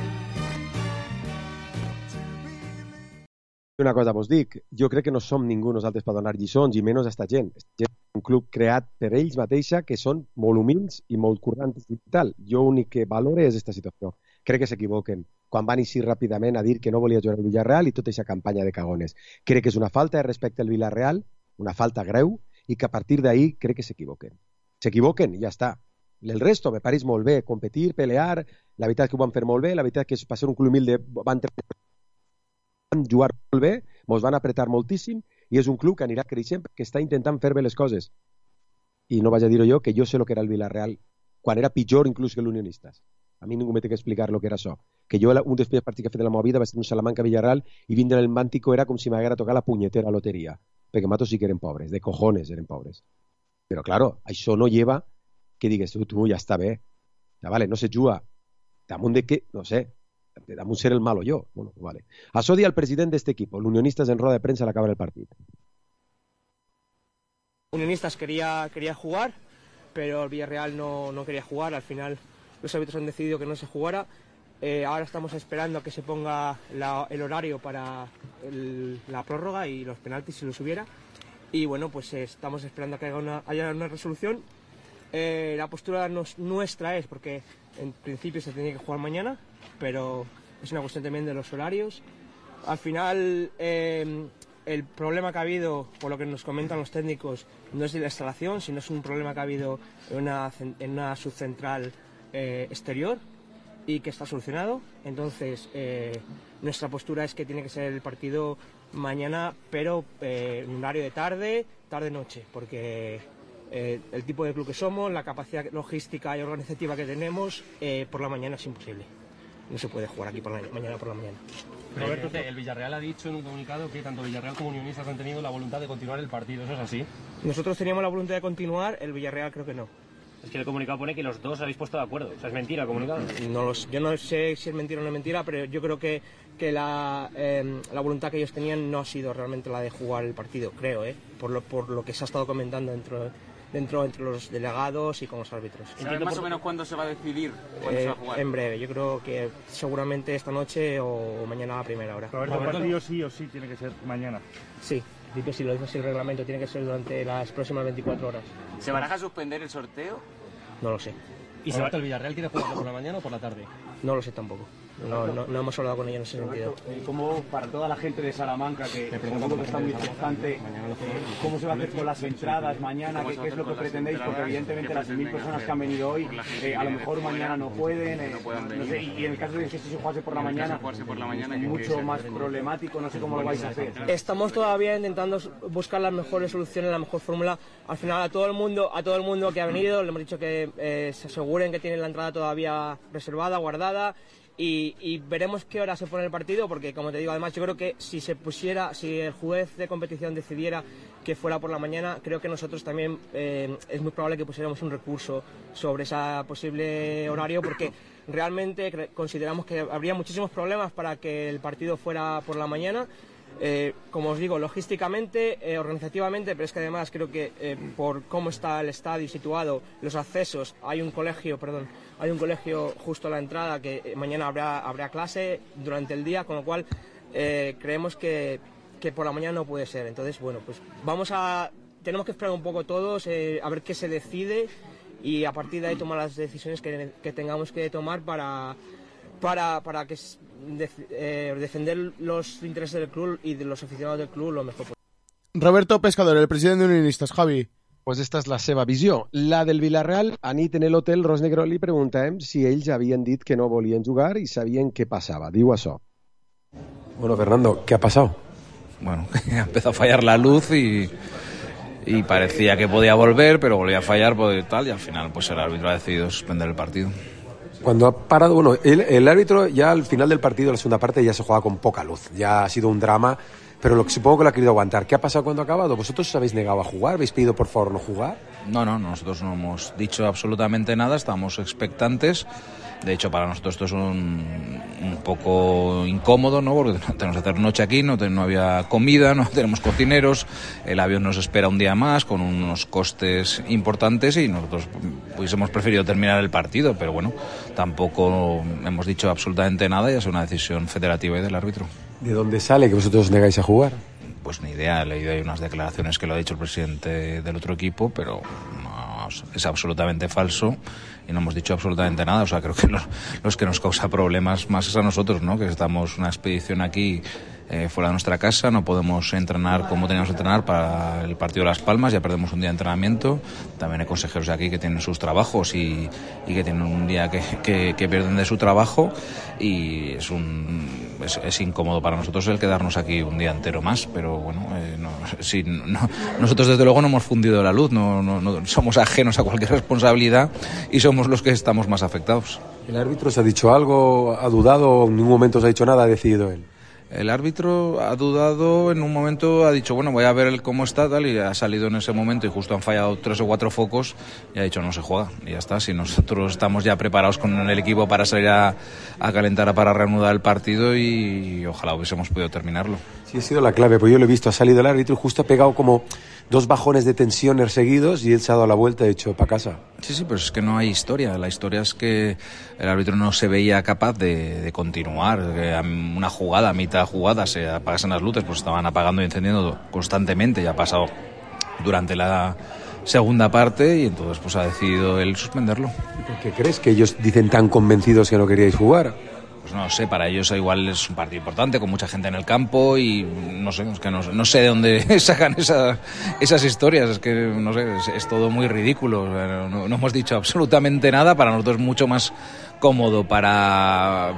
Una cosa vos dic, jo crec que no som ningú nosaltres per donar lliçons i menys a esta gent. És un club creat per ells mateixa que són molt humils i molt currants i tal. Jo l'únic que valore és aquesta situació. Crec que s'equivoquen quan van eixir ràpidament a dir que no volia jugar al Villarreal i tota aquesta campanya de cagones. Crec que és una falta de respecte al Villarreal, una falta greu, i que a partir d'ahí crec que s'equivoquen. S'equivoquen i ja està. El resto me pareix molt bé, competir, pelear, la veritat que ho van fer molt bé, la veritat que per ser un club humilde van jugar molt bé, ens van apretar moltíssim i és un club que anirà creixent perquè està intentant fer bé les coses. I no vaig a dir-ho jo, que jo sé el que era el Villarreal quan era pitjor inclús que l'Unionistas. A mi ningú me té que explicar el que era això. Que jo, un dels primers partits que he fet de la meva vida va ser un Salamanca-Villarreal i vindre el Màntico era com si m'haguera tocat la punyetera loteria. Perquè matos sí que eren pobres, de cojones eren pobres. Però, claro, això no lleva que digues, tu ja està bé. Ja, vale, no se juga. Damunt de què? No sé. Damunt ser el malo yo. Bueno, vale. Això dia el president de este equipo. L'Unionistas en rueda de prensa al acabar el partit. Unionistas quería jugar, pero el Villarreal no quería jugar. Al final los árbitros han decidido que no se jugara. Ahora estamos esperando a que se ponga el horario para la prórroga y los penaltis si los hubiera. Y bueno, pues estamos esperando a que haya una resolución. La postura nuestra es porque en principio se tenía que jugar mañana, pero es una cuestión también de los horarios. Al final el problema que ha habido, por lo que nos comentan los técnicos, no es de la instalación, sino es un problema que ha habido en una subcentral exterior y que está solucionado. Entonces nuestra postura es que tiene que ser el partido mañana, pero en horario de tarde-noche, porque el tipo de club que somos, la capacidad logística y organizativa que tenemos, por la mañana es imposible. No se puede jugar aquí mañana por la mañana. Roberto, el Villarreal ha dicho en un comunicado que tanto Villarreal como Unionistas han tenido la voluntad de continuar el partido, ¿eso es así? Nosotros teníamos la voluntad de continuar, el Villarreal creo que no. Es que el comunicado pone que los dos habéis puesto de acuerdo. O sea, es mentira el comunicado. Yo no sé si es mentira o no es mentira, pero yo creo que la voluntad que ellos tenían no ha sido realmente la de jugar el partido, creo, por lo que se ha estado comentando dentro entre los delegados y con los árbitros. ¿Sabes más o menos cuándo se va a decidir cuándo se va a jugar? En breve, yo creo que seguramente esta noche o mañana a primera hora. Roberto, el partido sí o sí tiene que ser mañana. Sí, si lo dice así el reglamento, tiene que ser durante las próximas 24 horas. ¿Se baraja suspender el sorteo? No lo sé. ¿Y Roberto, el Villarreal quiere jugarlo por la mañana o por la tarde? No lo sé tampoco. No hemos hablado con ellos en ese sentido. ¿Cómo, para toda la gente de Salamanca, que seguro que está muy importante, cómo se va a hacer con las entradas mañana? ¿Qué es lo que pretendéis? Porque evidentemente las 1.000 personas que han venido hoy, a lo mejor mañana no pueden. No sé, y en el caso de que se jugase por la mañana, es mucho más problemático. No sé cómo lo vais a hacer. Estamos todavía intentando buscar las mejores soluciones, la mejor fórmula. Al final a todo el mundo que ha venido le hemos dicho que se aseguren que tienen la entrada todavía reservada, guardada. Y veremos qué hora se pone el partido, porque como te digo, además yo creo que si el juez de competición decidiera que fuera por la mañana, creo que nosotros también es muy probable que pusiéramos un recurso sobre ese posible horario, porque realmente consideramos que habría muchísimos problemas para que el partido fuera por la mañana. Como os digo, logísticamente, organizativamente, pero es que además creo que por cómo está el estadio situado, los accesos, hay un colegio justo a la entrada que mañana habrá clase durante el día, con lo cual creemos que por la mañana no puede ser. Entonces, bueno, pues tenemos que esperar un poco todos a ver qué se decide y a partir de ahí tomar las decisiones que tengamos que tomar para que defender los intereses del club y de los aficionados del club lo mejor posible. Roberto Pescador, el presidente de Unionistas. Javi. Pues esta és la seva visió. La del Villarreal, a nit en l'hotel Rosnegro li preguntem si ells havien dit que no volien jugar i sabien què passava. Diu això. Bueno, Fernando, ¿qué ha pasado? Bueno, empezó a fallar la luz y parecía que podía volver, pero volvía a fallar y al final pues el árbitro ha decidido suspender el partido. Cuando ha parado, bueno, el árbitro ya al final del partido, la segunda parte, ya se juega con poca luz. Ya ha sido un drama, pero supongo que lo ha querido aguantar. ¿Qué ha pasado cuando ha acabado? ¿Vosotros os habéis negado a jugar? ¿Habéis pedido por favor no jugar? No, nosotros no hemos dicho absolutamente nada, estamos expectantes. De hecho, para nosotros esto es un poco incómodo, ¿no? Porque tenemos que hacer noche aquí, no había comida, no tenemos cocineros, el avión nos espera un día más con unos costes importantes y nosotros hubiésemos preferido terminar el partido, pero bueno, tampoco hemos dicho absolutamente nada y es una decisión federativa y del árbitro. ¿De dónde sale que vosotros os negáis a jugar? Pues ni idea, he leído ahí unas declaraciones que lo ha dicho el presidente del otro equipo, pero no, es absolutamente falso y no hemos dicho absolutamente nada. O sea, creo que los que nos causa problemas más es a nosotros, ¿no? Que estamos una expedición aquí fuera de nuestra casa, no podemos entrenar como teníamos que entrenar para el partido de Las Palmas, ya perdemos un día de entrenamiento. También hay consejeros aquí que tienen sus trabajos y que tienen un día que pierden de su trabajo y es incómodo para nosotros el quedarnos aquí un día entero más, pero bueno, nosotros desde luego no hemos fundido la luz, no somos ajenos a cualquier responsabilidad y somos los que estamos más afectados. ¿El árbitro os ha dicho algo, ha dudado, en ningún momento os ha dicho nada, ha decidido él? El árbitro ha dudado, en un momento ha dicho, bueno, voy a ver cómo está, tal, y ha salido en ese momento y justo han fallado 3 o 4 focos y ha dicho, no se juega, y ya está. Si nosotros estamos ya preparados con el equipo para salir a calentar, para reanudar el partido y ojalá hubiésemos podido terminarlo. Sí, ha sido la clave, pues yo lo he visto, ha salido el árbitro y justo ha pegado como 2 bajones de tensión seguidos y él se ha dado la vuelta y ha dicho para casa. Sí, pero es que no hay historia. La historia es que el árbitro no se veía capaz de continuar. Una jugada, a mitad jugada, se apagasen las luces, pues estaban apagando y encendiendo constantemente. Ya ha pasado durante la segunda parte y entonces pues ha decidido él suspenderlo. ¿Por qué crees que ellos dicen tan convencidos que no queríais jugar? Pues no sé, para ellos igual es un partido importante, con mucha gente en el campo y no sé, es que no sé de dónde sacan esas historias, es que no sé, es todo muy ridículo, no hemos dicho absolutamente nada, para nosotros es mucho más cómodo para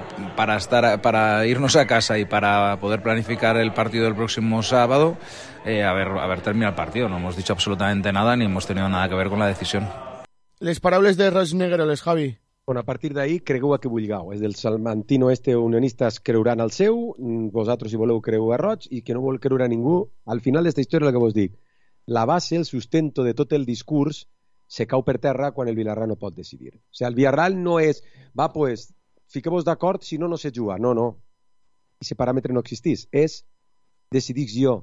irnos a casa y para poder planificar el partido del próximo sábado, haber terminado el partido, no hemos dicho absolutamente nada ni hemos tenido nada que ver con la decisión. Les parables de Rosnegro, les Javi. Bueno, a partir d'ahir cregueu a que vulgueu. És del salmantino unionistes creuran al seu, vosaltres si voleu creu a Roig i que no vol creure a ningú. Al final d'esta història el que vos dic, la base, el sustento de tot el discurs se cau per terra quan el Villarreal no pot decidir. O sigui, el Villarreal no és, va, pues, fiquem-vos d'acord, si no, no se juga. No, no. Aquest paràmetre no existís. És, decidís jo,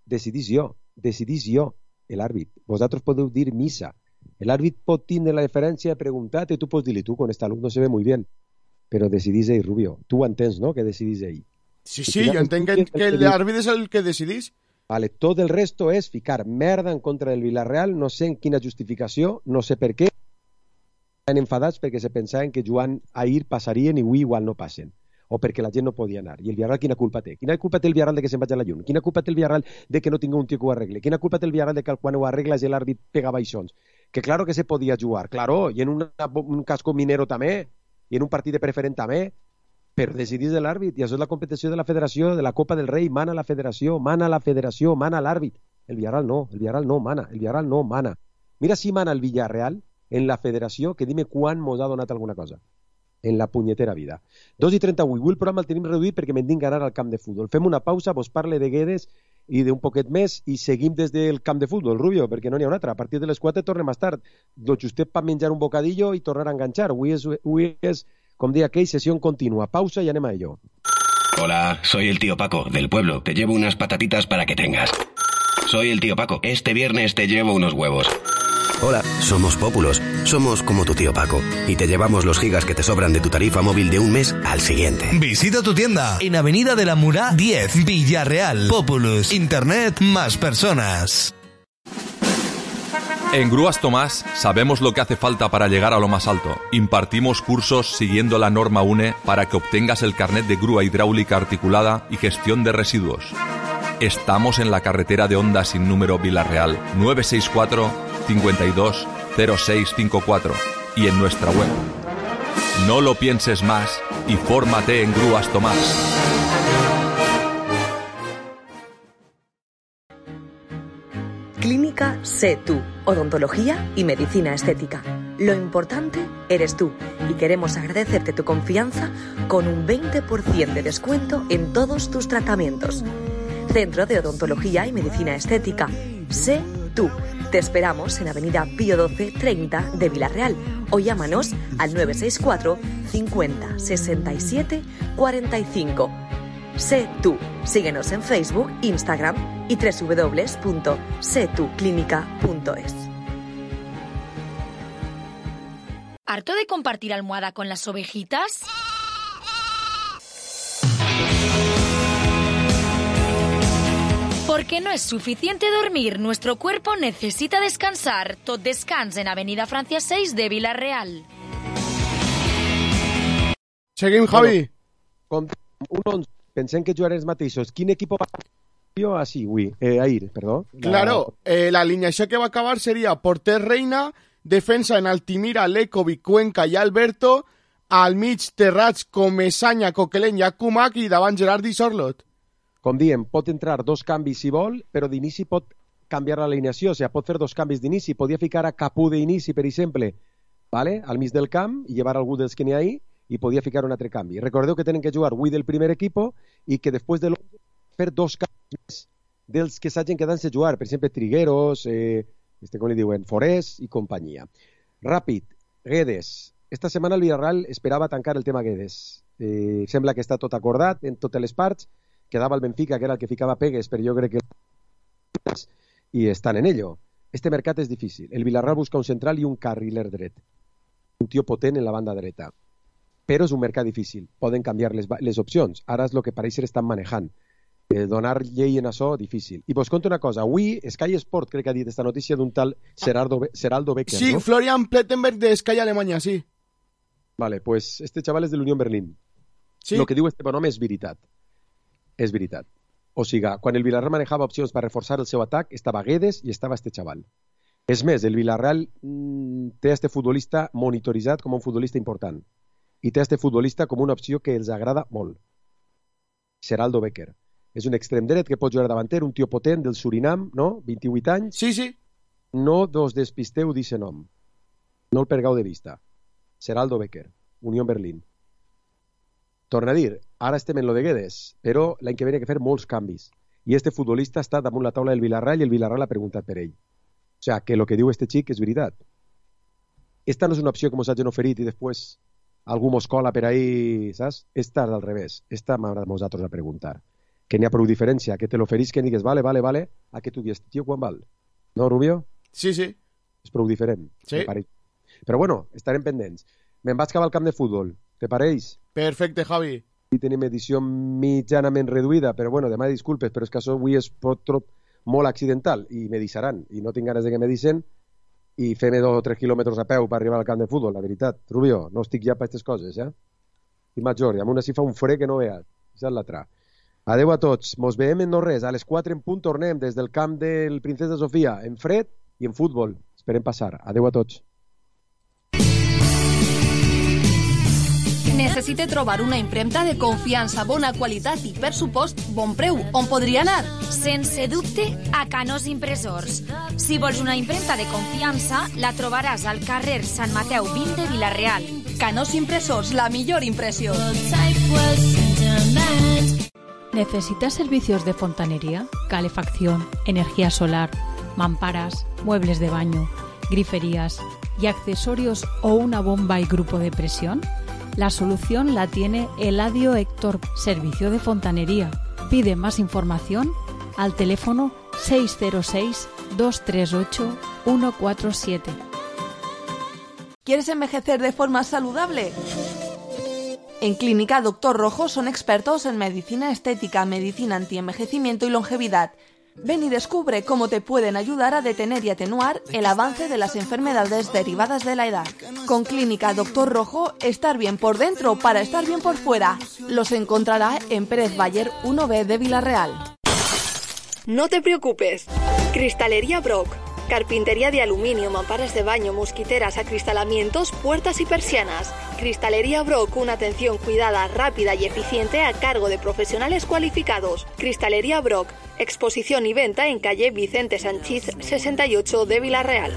l'àrbit. Vosaltres podeu dir missa. L'àrbit pot tindre la diferència de preguntar i tu pots dir-li, tu, con este alumno se ve muy bien, però decidís ell, Rubio. Tu ho entens, no?, que decidís ell. Sí, jo entenc que l'àrbit és el que decidís. Vale, tot el resto és ficar merda en contra del Villarreal, no sé en quina justificació, no sé per què. Estan enfadats perquè se pensaven que jugant ahir passarien i avui igual no passen. O perquè la gent no podia anar. I el Villarreal quina culpa té? Quina culpa té el Villarreal de que se'n vagi a la llum? Quina culpa té el Villarreal de que no tingui un tio que ho arregle? Quina culpa té el Villarreal de que quan ho arregla l'àrbit pega baixons? Que claro que se podia jugar, claro, i en un casco minero també, i en un partit de preferent també, però decidís de l'àrbit, i això és la competició de la federació, de la Copa del Rei, mana la federació, mana l'àrbit. El Villarreal no mana. Mira si mana el Villarreal en la federació, que dime quan mos ha donat alguna cosa. En la punyetera vida. 2:38, avui el programa el tenim reduït perquè me'n tinc anar al camp de futbol. Fem una pausa, vos parle de Guedes i d'un poquet més, i seguim des del camp de futbol, Rubio, perquè no n'hi ha un altre. A partir de les 4 tornem més tard. Lo justet per menjar un bocadillo i tornar a enganxar. Avui és com dir aquell, sesión continua. Pausa y anem a ello. Hola, soy el tío Paco, del pueblo. Te llevo unas patatitas para que tengas. Soy el tío Paco. Este viernes te llevo unos huevos. Hola, somos Pópulos. Somos como tu tío Paco. Y te llevamos los gigas que te sobran de tu tarifa móvil de un mes al siguiente. Visita tu tienda en Avenida de la Murá 10, Villarreal. Populus. Internet más personas. En Grúas Tomás sabemos lo que hace falta para llegar a lo más alto. Impartimos cursos siguiendo la norma UNE para que obtengas el carnet de grúa hidráulica articulada y gestión de residuos. Estamos en la carretera de Honda sin número Villarreal, 964 52 0654 y en nuestra web. No lo pienses más y fórmate en Grúas Tomás. Clínica Sé Tú, odontología y medicina estética. Lo importante eres tú y queremos agradecerte tu confianza con un 20% de descuento en todos tus tratamientos. Centro de Odontología y Medicina Estética. Sé Tú. Te esperamos en Avenida Pío 12 30 de Villarreal o llámanos al 964 50 67 45. Sé Tú. Síguenos en Facebook, Instagram y www.setuclinica.es. ¿Harto de compartir almohada con las ovejitas? Porque no es suficiente dormir, nuestro cuerpo necesita descansar. Tot descans en Avenida Francia 6 de Villarreal. Seguim, Javi. Pensem que jugarem els mateixos. Quin equip va ahir, perdó? Claro, la alineació que va acabar seria porter Reina, defensa en Altimira, Lekovic, Cuenca i Alberto, al mig Terrats, Comesaña, Coquelin i Akumak i davant Gerard i Sorlot. Com diem, pot entrar 2 canvis si vol, però d'inici pot canviar l'alineació, o sigui, pot fer 2 canvis d'inici, podia ficar a Capú d'inici, per exemple, ¿vale? Al mig del camp i llevar algú dels que n'hi ha ahí, i podia ficar un altre canvi. Recordeu que tenen que jugar avui del primer equipo i que després de fer 2 canvis dels que s'hagin quedat sense jugar, per exemple, Trigueros, com li diuen, Forés i companyia. Ràpid, Guedes. Esta setmana el Villarreal esperava tancar el tema Guedes. Sembla que està tot acordat en totes les parts. Quedava el Benfica, que era el que ficava pegues, però jo crec que i estan en ello. Este mercat és difícil. El Villarreal busca un central i un carriler dret. Un tio potent en la banda dreta. Però és un mercat difícil. Poden canviar les opcions. Ara és el que pareix ser estan manejant. Donar llei en això, difícil. I vos conto una cosa. Avui, Sky Sport crec que ha dit esta notícia d'un tal Seraldo Becker, sí, ¿no? Florian Plettenberg de Sky Alemanya, sí. Vale, pues este chaval és de l'Unión Berlín. Sí. Lo que diu este bonhome és veritat. És veritat. O sigui, quan el Villarreal manejava opcions per reforçar el seu atac, estava Guedes i estava este chaval. És més, el Villarreal té este futbolista monitoritzat com un futbolista important. I té este futbolista com una opció que els agrada molt. Seraldo Becker. És un extrem dret que pot jugar davanter, un tio potent del Surinam, no? 28 anys. Sí, sí. No dos despisteu d'aquest nom. No el pergau de vista. Seraldo Becker, Unión Berlín. Torna a dir, ara estem en lo de Guedes, però l'any que ve ha que fer molts canvis. I este futbolista està damunt la taula del Villarreal i el Villarreal ha preguntat per ell. O sigui, que el que diu este xic és veritat. esta no és una opció que ens hagin oferit i després algú mos cola per ahí, saps? Esta és al revés. Esta m'agrada a nosaltres a preguntar. Que n'hi ha prou diferència, que te l'oferís, que digues, vale, a que tu dius, tio, quan val? No, Rubio? Sí. És prou diferent. Sí. Però bueno, estarem pendents. Me'n vaig cap al camp de futbol. Te pareix? Perfecte, Javi. I tenim edició mitjanament reduïda, però bueno, demà disculpes, però és que això avui és molt accidental i me deixaran, i no tinc ganes de que me deixen, i fem 2 o 3 quilòmetres a peu per arribar al camp de futbol, la veritat. Rubio, no estic ja per aquestes coses, I major, i amb una si fa un fred que no veas. Això és l'altra. Adeu a tots. Mos veiem en no res. A les 4 en punt tornem des del camp del Princesa Sofia, en fred i en futbol. Esperem passar. Adeu a tots. Necessite trobar una impremta de confiança, bona qualitat i, per supost, bon preu. On podria anar? Sense dubte, a Canós Impressors. Si vols una impremta de confiança, la trobaràs al carrer Sant Mateu 20 de Vila-real. Canós Impressors, la millor impressió. ¿Necesitas servicios de fontanería, calefacción, energía solar, mamparas, muebles de baño, griferías y accesorios o una bomba y grupo de presión? La solución la tiene Eladio Héctor, servicio de fontanería. Pide más información al teléfono 606-238-147. ¿Quieres envejecer de forma saludable? En Clínica Doctor Rojo son expertos en medicina estética, medicina antienvejecimiento y longevidad. Ven y descubre cómo te pueden ayudar a detener y atenuar el avance de las enfermedades derivadas de la edad. Con Clínica Doctor Rojo, estar bien por dentro para estar bien por fuera. Los encontrará en Pérez Bayer 1B de Vila-real. No te preocupes. Cristalería Brock. Carpintería de aluminio, mamparas de baño, mosquiteras, acristalamientos, puertas y persianas. Cristalería Brock, una atención cuidada, rápida y eficiente a cargo de profesionales cualificados. Cristalería Brock, exposición y venta en calle Vicente Sanchís 68 de Vila-real.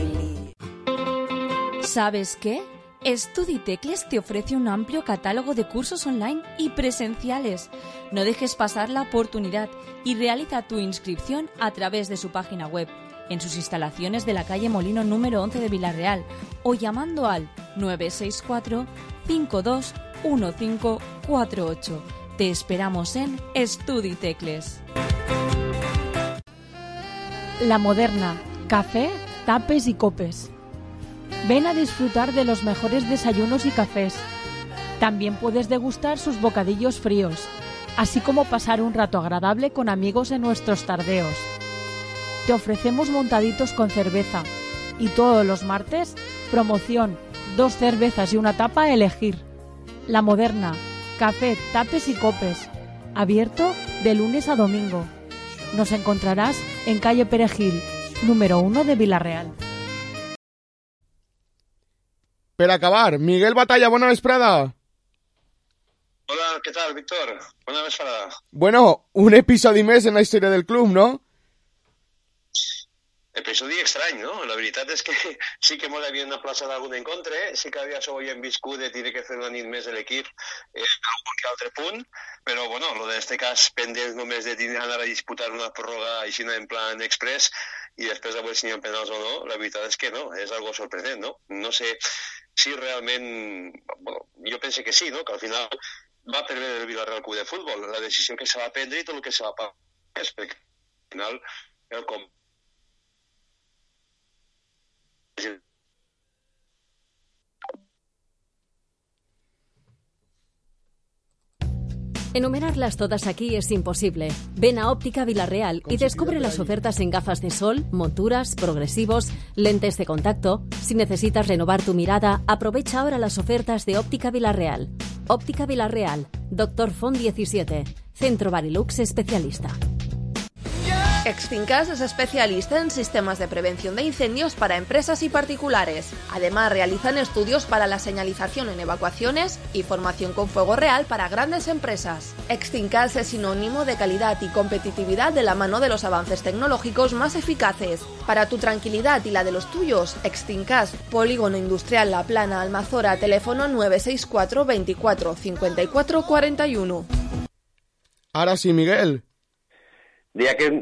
¿Sabes qué? StudiTecles te ofrece un amplio catálogo de cursos online y presenciales. No dejes pasar la oportunidad y realiza tu inscripción a través de su página web, en sus instalaciones de la calle Molino número 11 de Vila-real o llamando al 964 521548. Te esperamos en StudiTecles. La Moderna, café, tapes y copes. Ven a disfrutar de los mejores desayunos y cafés. También puedes degustar sus bocadillos fríos, así como pasar un rato agradable con amigos en nuestros tardeos. Te ofrecemos montaditos con cerveza y todos los martes, promoción, 2 cervezas y una tapa a elegir. La Moderna, café, tapes y copes, abierto de lunes a domingo. Nos encontrarás en calle Perejil, número 1 de Vila-real. Per acabar, Miguel Batalla, bona vesprada. Hola, ¿qué tal, Víctor? Bona vesprada. Bueno, un episodi més en la història del club, no? Episodi estrany, no? La veritat és que sí que molt havien aplaçat algun encontre, sí que això ho havien viscut de tenir que fer una nit més de l'equip algun que altre punt, però bueno, lo d'este cas pendent només de anar a disputar una pròrroga així en plan express i després a veure si n'hi ha penals o no, la veritat és que no, és algo sorprenent, no? No sé si realment, bueno, jo penso que sí, no? Que al final va per bé el Vila-real Club de Futbol, la decisió que se va prendre i tot el que se va pagar, perquè al final el Enumerarlas todas aquí es imposible. Ven a Óptica Vila-real y descubre las ofertas en gafas de sol, monturas, progresivos, lentes de contacto. Si necesitas renovar tu mirada, aprovecha ahora las ofertas de Óptica Vila-real. Óptica Vila-real, Dr. Font 17, Centro Barilux especialista. Extincas es especialista en sistemas de prevención de incendios para empresas y particulares. Además, realizan estudios para la señalización en evacuaciones y formación con fuego real para grandes empresas. Extincas es sinónimo de calidad y competitividad de la mano de los avances tecnológicos más eficaces. Para tu tranquilidad y la de los tuyos, Extincas, Polígono Industrial La Plana, Almazora, teléfono 964 24 54 41. Ahora sí, Miguel.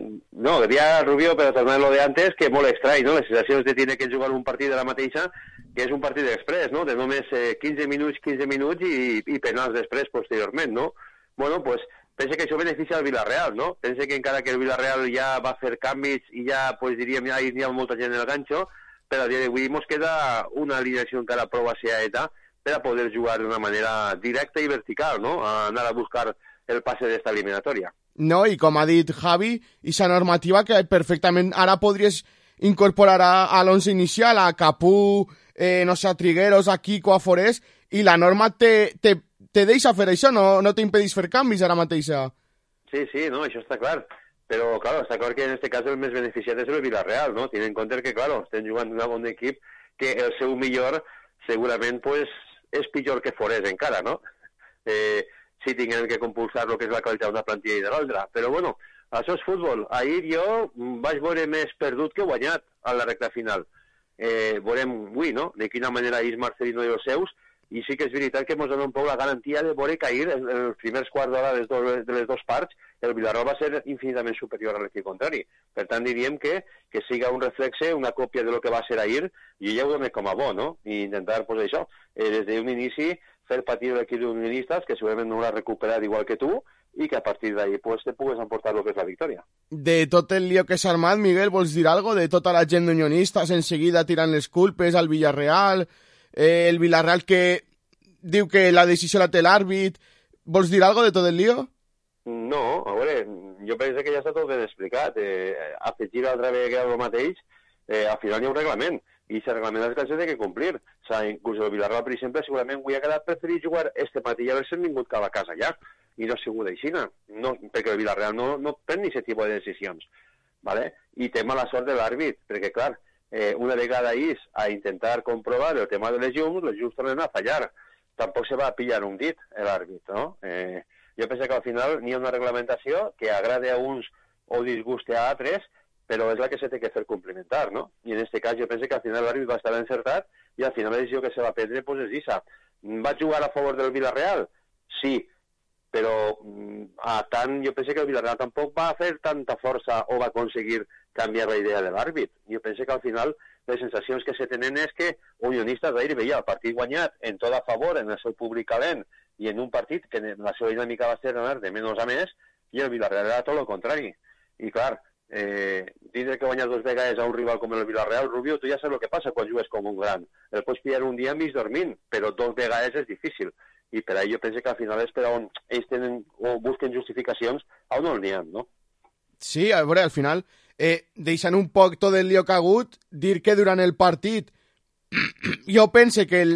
Deia Rubio, però tornant a lo de antes, que molt estrany, no? Les sensacions de tenir que jugar un partit de la mateixa, que és un partit express, no? De només 15 minuts i penals després, posteriorment, no? Bueno, pues, pensa que això beneficia al Villarreal, no? Pensa que encara que el Villarreal ja va fer canvis i ja, pues, diríem, ja hi ha molta gent en el ganxo, però a dia d'avui ens queda una alineació encara prou asseada per a poder jugar d'una manera directa i vertical, no? A anar a buscar el passe d'esta eliminatòria. No, i com ha dit Javi, aquesta normativa que perfectament ara podries incorporar a l'11 inicial, a Capú, no sé, a Trigueros, a Kiko, a Forés, i la norma te deixa fer això, no t'impedeix fer canvis ara mateixa. Sí, no, això està clar. Però, claro, està clar que en aquest cas el més beneficiat és el Villarreal, no? Tenint en compte que, claro, estem jugant amb un equip que el seu millor segurament pues, és pitjor que Forés encara, no? Si tinguem que compulsar el que és la qualitat d'una plantilla i de l'altra. Però, bueno, això és futbol. Ahir jo vaig veure més perdut que guanyat a la recta final. Veurem avui, no?, de quina manera és Marcelino i els seus, i sí que és veritat que ens dona un poc la garantia de veure que ahir, en els primers quarts d'hora de les dues parts, el Villarreal va ser infinitament superior a l'equip contrari. Per tant, diríem que siga un reflexe, una còpia de lo que va ser ahir, i ja ho donem com a bo, no? I intentar, pues això, des d'un inici, fer patir l'equip d'unionistes, que segurament no l'ha recuperat igual que tu, i que a partir d'ahir pues, te pugues emportar el que és la victòria. De tot el lío que s'ha armat, Miguel, vols dir alguna cosa? De tota la gent d'unionistes en seguida tirant les culpes al Villarreal, el Villarreal que diu que la decisió la té l'àrbit, vols dir alguna cosa de tot el lío? No, a veure, jo penso que ja està tot ben explicat. Afegir altra vegada el mateix, al final hi ha un reglament, i aquest reglament és que s'ha de complir. O sigui, inclús el Villarreal, per exemple, segurament avui ha quedat preferit jugar este matí i haver-se vingut cap a casa ja, i no ha sigut així, no, perquè el Villarreal no pren ni aquest tipus de decisions, ¿vale? I té mala sort de l'àrbit, perquè, clar, una vegada és a intentar comprovar el tema de les llums tornen a fallar. Tampoc se va a pillar un dit, l'àrbit, no? Jo penso que al final n'hi ha una reglamentació que agrada a uns o disguste a altres, però és la que s'ha de fer complementar, no? I en aquest cas jo penso que al final l'àrbit va estar encertat i al final la decisió que se va prendre pues, és aquesta. Va jugar a favor del Villarreal? Sí, però tant jo penso que el Villarreal tampoc va fer tanta força o va aconseguir canviar la idea de l'àrbit. Jo penso que al final les sensacions que se tenen és que Unionistes d'ahir veia el partit guanyat en tot a favor, en el seu públic calent, i en un partit que la seva dinàmica va ser anar de menys a més, i el Villarreal era tot el contrari. I clar, tindre que guanyar 2 vegades a un rival com el Villarreal, Rubio, tu ja saps el que passa quan jugues com un gran. El pots pillar un dia mig dormint, però 2 vegades és difícil. I per ahí jo penso que al final és per on ells tenen o busquen justificacions a on n'hi ha, no? Sí, a veure, al final, deixant un poc tot el lío que ha hagut, dir que durant el partit jo pense que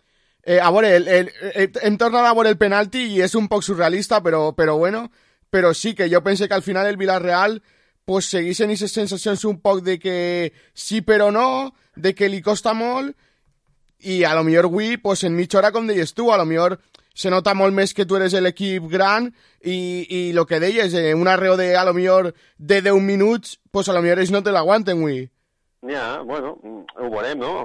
a veure, hem tornat a veure el penalti i és un poc surrealista, però bueno, però sí que jo pense que al final el Villarreal pues segueixen aquestes sensacions un poc de que sí però no, de que li costa molt, i a lo millor avui, pues en mitja hora, com deies tu, a lo millor se nota molt més que tu eres l'equip gran i lo que deies, un arreo de a lo millor de 10 minuts, pues a lo millor ells no te l'aguanten avui. Ja, bueno, ho veurem, no?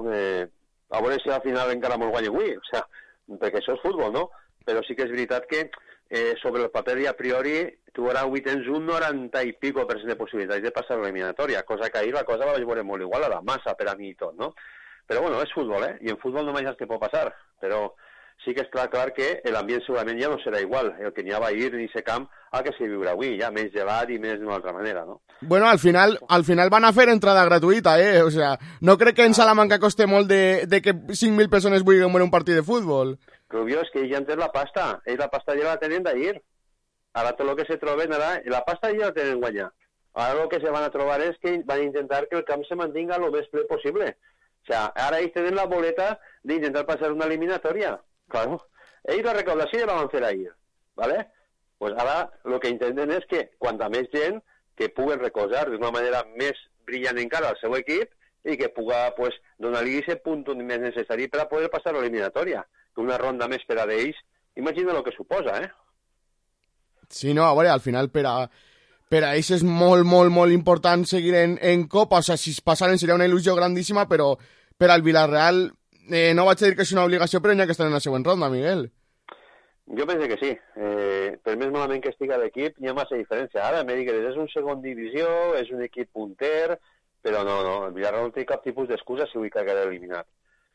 A veure si al final encara molt guanya avui, o sea, perquè això és futbol, no? Però sí que és veritat que sobre el paper i a priori tu ara avui tens un 90 i pico % de possibilitats de passar l'eliminatòria, cosa que ahir la cosa la vaig veure molt igual a la massa per a mi i tot, no? Però bueno, és futbol, i en futbol només te pot passar, però sí que és clar que l'ambient segurament ja no serà igual, el que n'hi ha ahir en aquest camp al que s'hi viurà avui, ja més gelat i més d'una altra manera, no? Bueno, al final van a fer entrada gratuïta, o sea, no crec que en Salamanca coste molt de que 5.000 persones vulguin veure un partit de futbol. Rubio, és que ja han tret la pasta, ells la pasta ja la tenen d'ahir. Ara tot el que se troben, ara, la pasta ja la tenen guanyar. Ara el que se van a trobar és que van a intentar que el camp se mantinga lo més ple possible. O sea, ara ells tenen la boleta d'intentar passar una eliminatòria. Claro. Ells la recaudació ja la van fer ahir, ¿vale? Pues ara el que intenten és que quanta més gent que puguen recolzar d'una manera més brillant encara al seu equip i que puga pues, donar-li aquest punt més necessari per a poder passar l'eliminatòria. Que una ronda més per a d'ells, imagina el que suposa, Sí, no, a veure, al final per a ells és molt, molt, molt important seguir en Copa, o sea, si es passaren seria una il·lusió grandíssima, però per al Villarreal no vaig a dir que és una obligació, però n'hi ha que estar en la següent ronda, Miguel. Jo penso que sí. Per més malament que estiga l'equip, hi ha massa diferència. Ara m'he dit que és un segon divisió, és un equip punter, però no, el Villarreal no té cap tipus d'excusa si avui quedarà eliminat.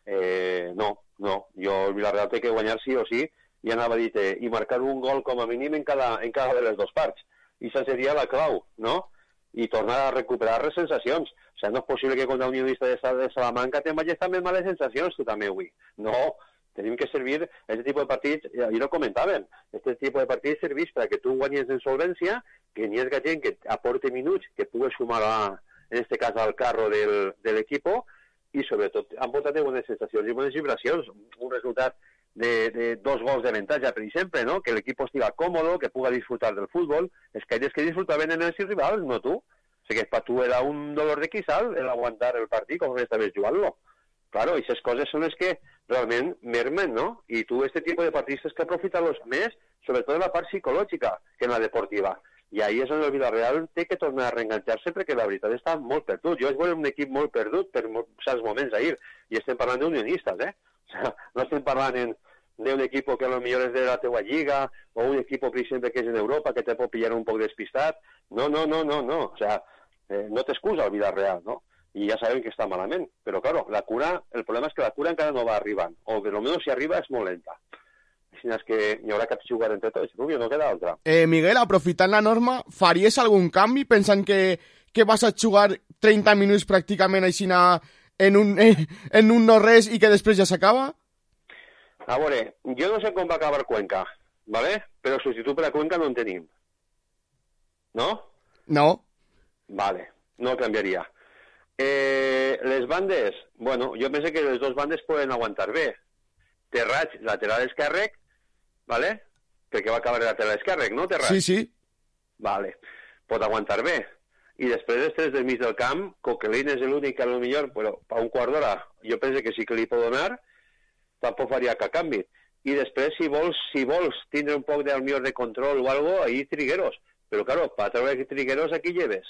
No. Jo el Villarreal té que guanyar sí o sí, i anava a dir i marcar un gol com a mínim en cada de les dues parts. I això seria la clau, no? I tornar a recuperar les sensacions. O sigui, no és possible que contra un unionista de Salamanca te'n vagis també males sensacions, tu també avui. No, tenim que servir, aquest tipus de partits, ahir ho comentaven, aquest tipus de partits serveix perquè tu guanyes en solvència, que n'hi hagi gent que aporte minuts, que pugui sumar, en aquest cas, al carro de l'equip, i sobretot han portat bones sensacions i bones vibracions. Un resultat de 2 gols d'avantatge, per exemple, no? Que l'equip estiga còmode, que puga disfrutar del futbol. És que ells que disfrutaven en els rivals, no tu. O sigui que per tu era un dolor de quissal el aguantar el partit com estaves jugant-lo. Claro, aquestes coses són les que realment mermen, no? I tu, aquest tipus de partits, que aprofitar-los més, sobretot en la part psicològica que en la deportiva. I ahí és on el Villarreal té que tornar a reenganxar-se perquè la veritat està molt perdut. Jo es veure un equip molt perdut per certs moments ahir. I estem parlant d'unionistes, O sigui, no estem parlant d'un equip que potser és de la teua lliga o un equip, per exemple, que és en Europa, que te pot pillar un poc despistat. No. O sigui, no t'excusa el Villarreal, no? I ja sabem que està malament. Però, claro, el problema és que la cura encara no va arribant. O, per almenys, si arriba, és molt lenta. Així és que hi haurà que jugar entre tots. Rubio, no queda altra. Miguel, aprofitant la norma, faries algun canvi pensant que vas a jugar 30 minuts pràcticament així en un no-res i que després ja s'acaba? A veure, jo no sé com va acabar Cuenca, ¿vale? Però substitut per a Cuenca no en tenim. No? No. Vale, no canviaria. Les bandes, bueno, jo penso que les dues bandes poden aguantar bé. Terrats, lateral esquerre, ¿vale? Perquè va acabar el lateral esquerre, no, Terrats? Sí. Vale, pot aguantar bé. I després els tres del mig del camp, Coquelin és l'únic que a lo millor, però per un quart d'hora, jo penso que sí que li pot donar, tampoc faria cap canvi. I després, si vols tindre un poc de control o algo, ahí Trigueros. Però, claro, per treure Trigueros aquí lleves.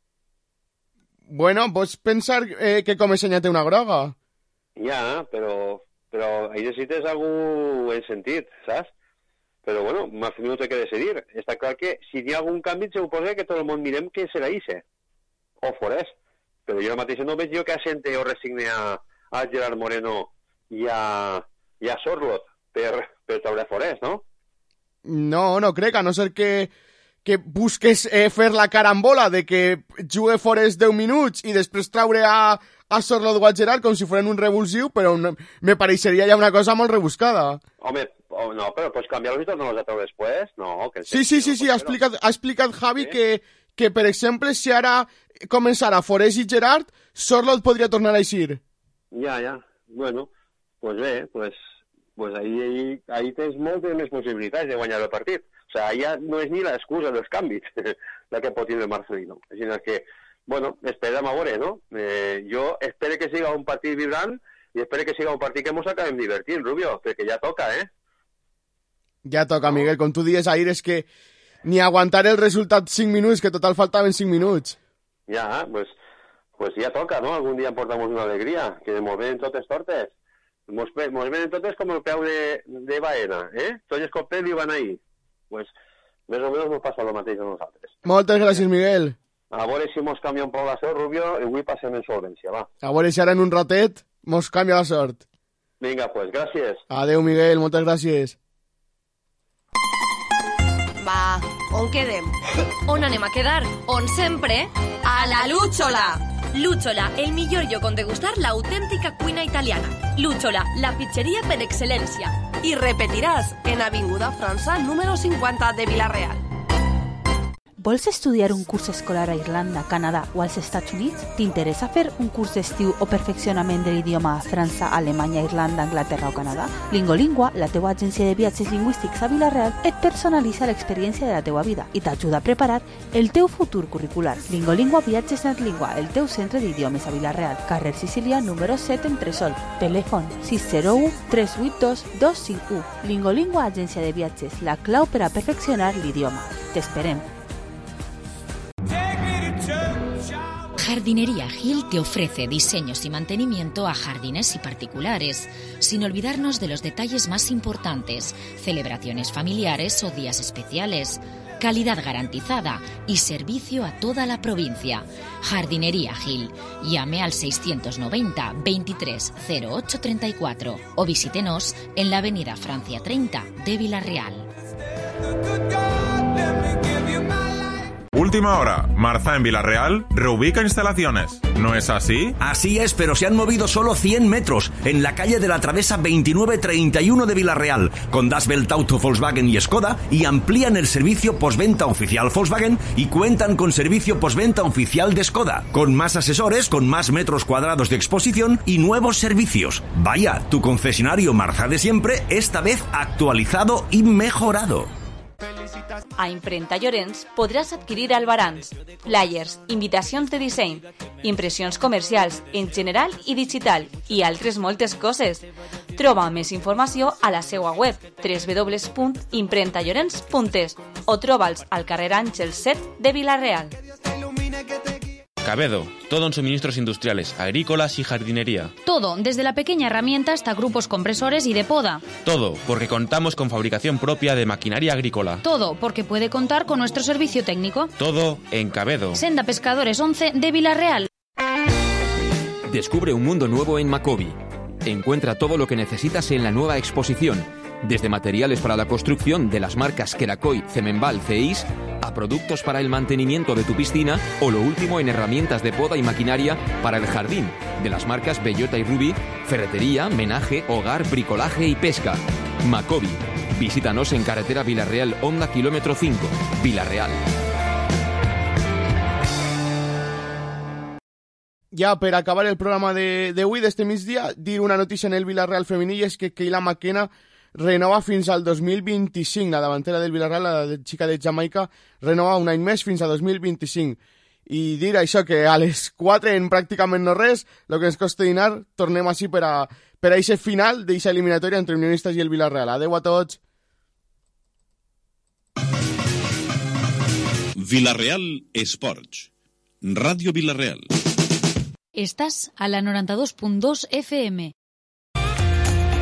Bueno, pots pensar que Comesaña té una groga. Ja, però ahí necessites algú en sentit, saps? Però, bueno, Marcelino té que decidir. Està clar que si hi ha algun canvi, se suposa que tot el món mirem que serà Ise. O Forés. Però jo mateix no veig jo que assente o resigne a Gerard Moreno i a Sorlot per treure Forés, no? No crec, a no ser que busques fer la carambola de que jugui Forés 10 minuts i després treure a Sorlot o a Gerard com si foren un revulsiu, però me pareixeria ja una cosa molt rebuscada. Home, no, però pots canviar-los i tornar-los a treure després? No, que sí, ha explicat Javi que, per exemple, si ara començara Forés i Gerard, Sorlot podria tornar a eixir. Ja. Bueno, pues bé, pues ahí tens moltes més possibilitats de guanyar el partit. O sigui, ja no és ni l'excusa dels canvis la que pot tindre Marcelino. Així que, bueno, esperem a veure, no? Jo espero que siga un partit vibrant i espero que siga un partit que ens acabem divertint, Rubio, perquè ja toca, Ja toca, Miguel. Com tu dies ahir, és que ni aguantar el resultat 5 minuts, que total faltaven 5 minuts. Ja, pues ja toca, no? Algun dia portamos una alegria, que mos venen totes tortes. Mos venen totes com el peu de Baena, Tots els copets li van ahir. Pues més o menys nos passa el mateix a nosaltres. Moltes gràcies, Miguel. A veure si mos canvia un poc la sort, Rubio, i avui passem en solvència, va. A veure si ara en un ratet mos canvia la sort. Vinga, pues, gràcies. Adeu, Miguel, moltes gràcies. Va, on quedem? On anem a quedar? On sempre? A la Lúchola! Lúchola, el millor lloc on degustar l'autèntica cuina italiana. Lúchola, la pizzeria per excel·lència. I repetiràs en Avinguda França, número 50 de Vila-real. Vols estudiar un curs escolar a Irlanda, Canadà o als Estats Units? T'interessa fer un curs d'estiu o perfeccionament de l'idioma a França, Alemanya, Irlanda, Anglaterra o Canadà? Lingolingua, la teua agència de viatges lingüístics a Vila-real, et personalitza l'experiència de la teua vida i t'ajuda a preparar el teu futur curricular. Lingolingua Viatges Netlingua, el teu centre d'idiomes a Vila-real, carrer Sicília, número 7 en Tresol. Telèfon 601 382 251. Lingolingua, agència de viatges, la clau per a perfeccionar l'idioma. T'esperem. Jardinería Gil te ofrece diseños y mantenimiento a jardines y particulares, sin olvidarnos de los detalles más importantes, celebraciones familiares o días especiales. calidad garantizada y servicio a toda la provincia. Jardinería Gil. Llame al 690 23 08 34 o visítenos en la avenida Francia 30 de Villarreal. Última hora. Marza en Villarreal reubica instalaciones. ¿No es así? Así es, pero se han movido solo 100 metros en la calle de la Travesa 2931 de Villarreal, con Das Welt Auto Volkswagen y Skoda, y amplían el servicio postventa oficial Volkswagen y cuentan con servicio postventa oficial de Skoda, con más asesores, con más metros cuadrados de exposición y nuevos servicios. Vaya, tu concesionario Marza de siempre, esta vez actualizado y mejorado. A Imprenta Llorenç podràs adquirir albarans, flyers, invitacions de disseny, impressions comercials en general i digital i altres moltes coses. Troba més informació a la seva web www.imprentallorenç.es o troba'ls al carrer Àngel 7 de Villarreal. Cabedo, todo en suministros industriales, agrícolas y jardinería. Todo, desde la pequeña herramienta hasta grupos compresores y de poda. Todo, porque contamos con fabricación propia de maquinaria agrícola. Todo, porque puede contar con nuestro servicio técnico. Todo en Cabedo. Senda Pescadores 11 de Villarreal. Descubre un mundo nuevo en Macobi. Encuentra todo lo que necesitas en la nueva exposición. Desde materiales para la construcción de las marcas Kerakoy, Cemenbal, CEIS, a productos para el mantenimiento de tu piscina o lo último en herramientas de poda y maquinaria para el jardín, de las marcas Bellota y Ruby, ferretería, menaje, hogar, bricolaje y pesca. Macobi. Visítanos en carretera Villarreal, Honda, kilómetro 5, Villarreal. Ja per acabar el programa d'avui, d'este migdia, dir una notícia en el Villarreal femení, i és que Keila McKenna renova fins al 2025. La davantera del Villarreal, la xica de Jamaica, renova un any més fins al 2025. I dir això, que a les 4 en pràcticament no res, el que ens costa dinar, tornem així per a aquest final d'aquesta eliminatòria entre Unionistes i el Villarreal. Adeu a tots. Villarreal Esports. Ràdio Villarreal. Estás a la 92.2 FM.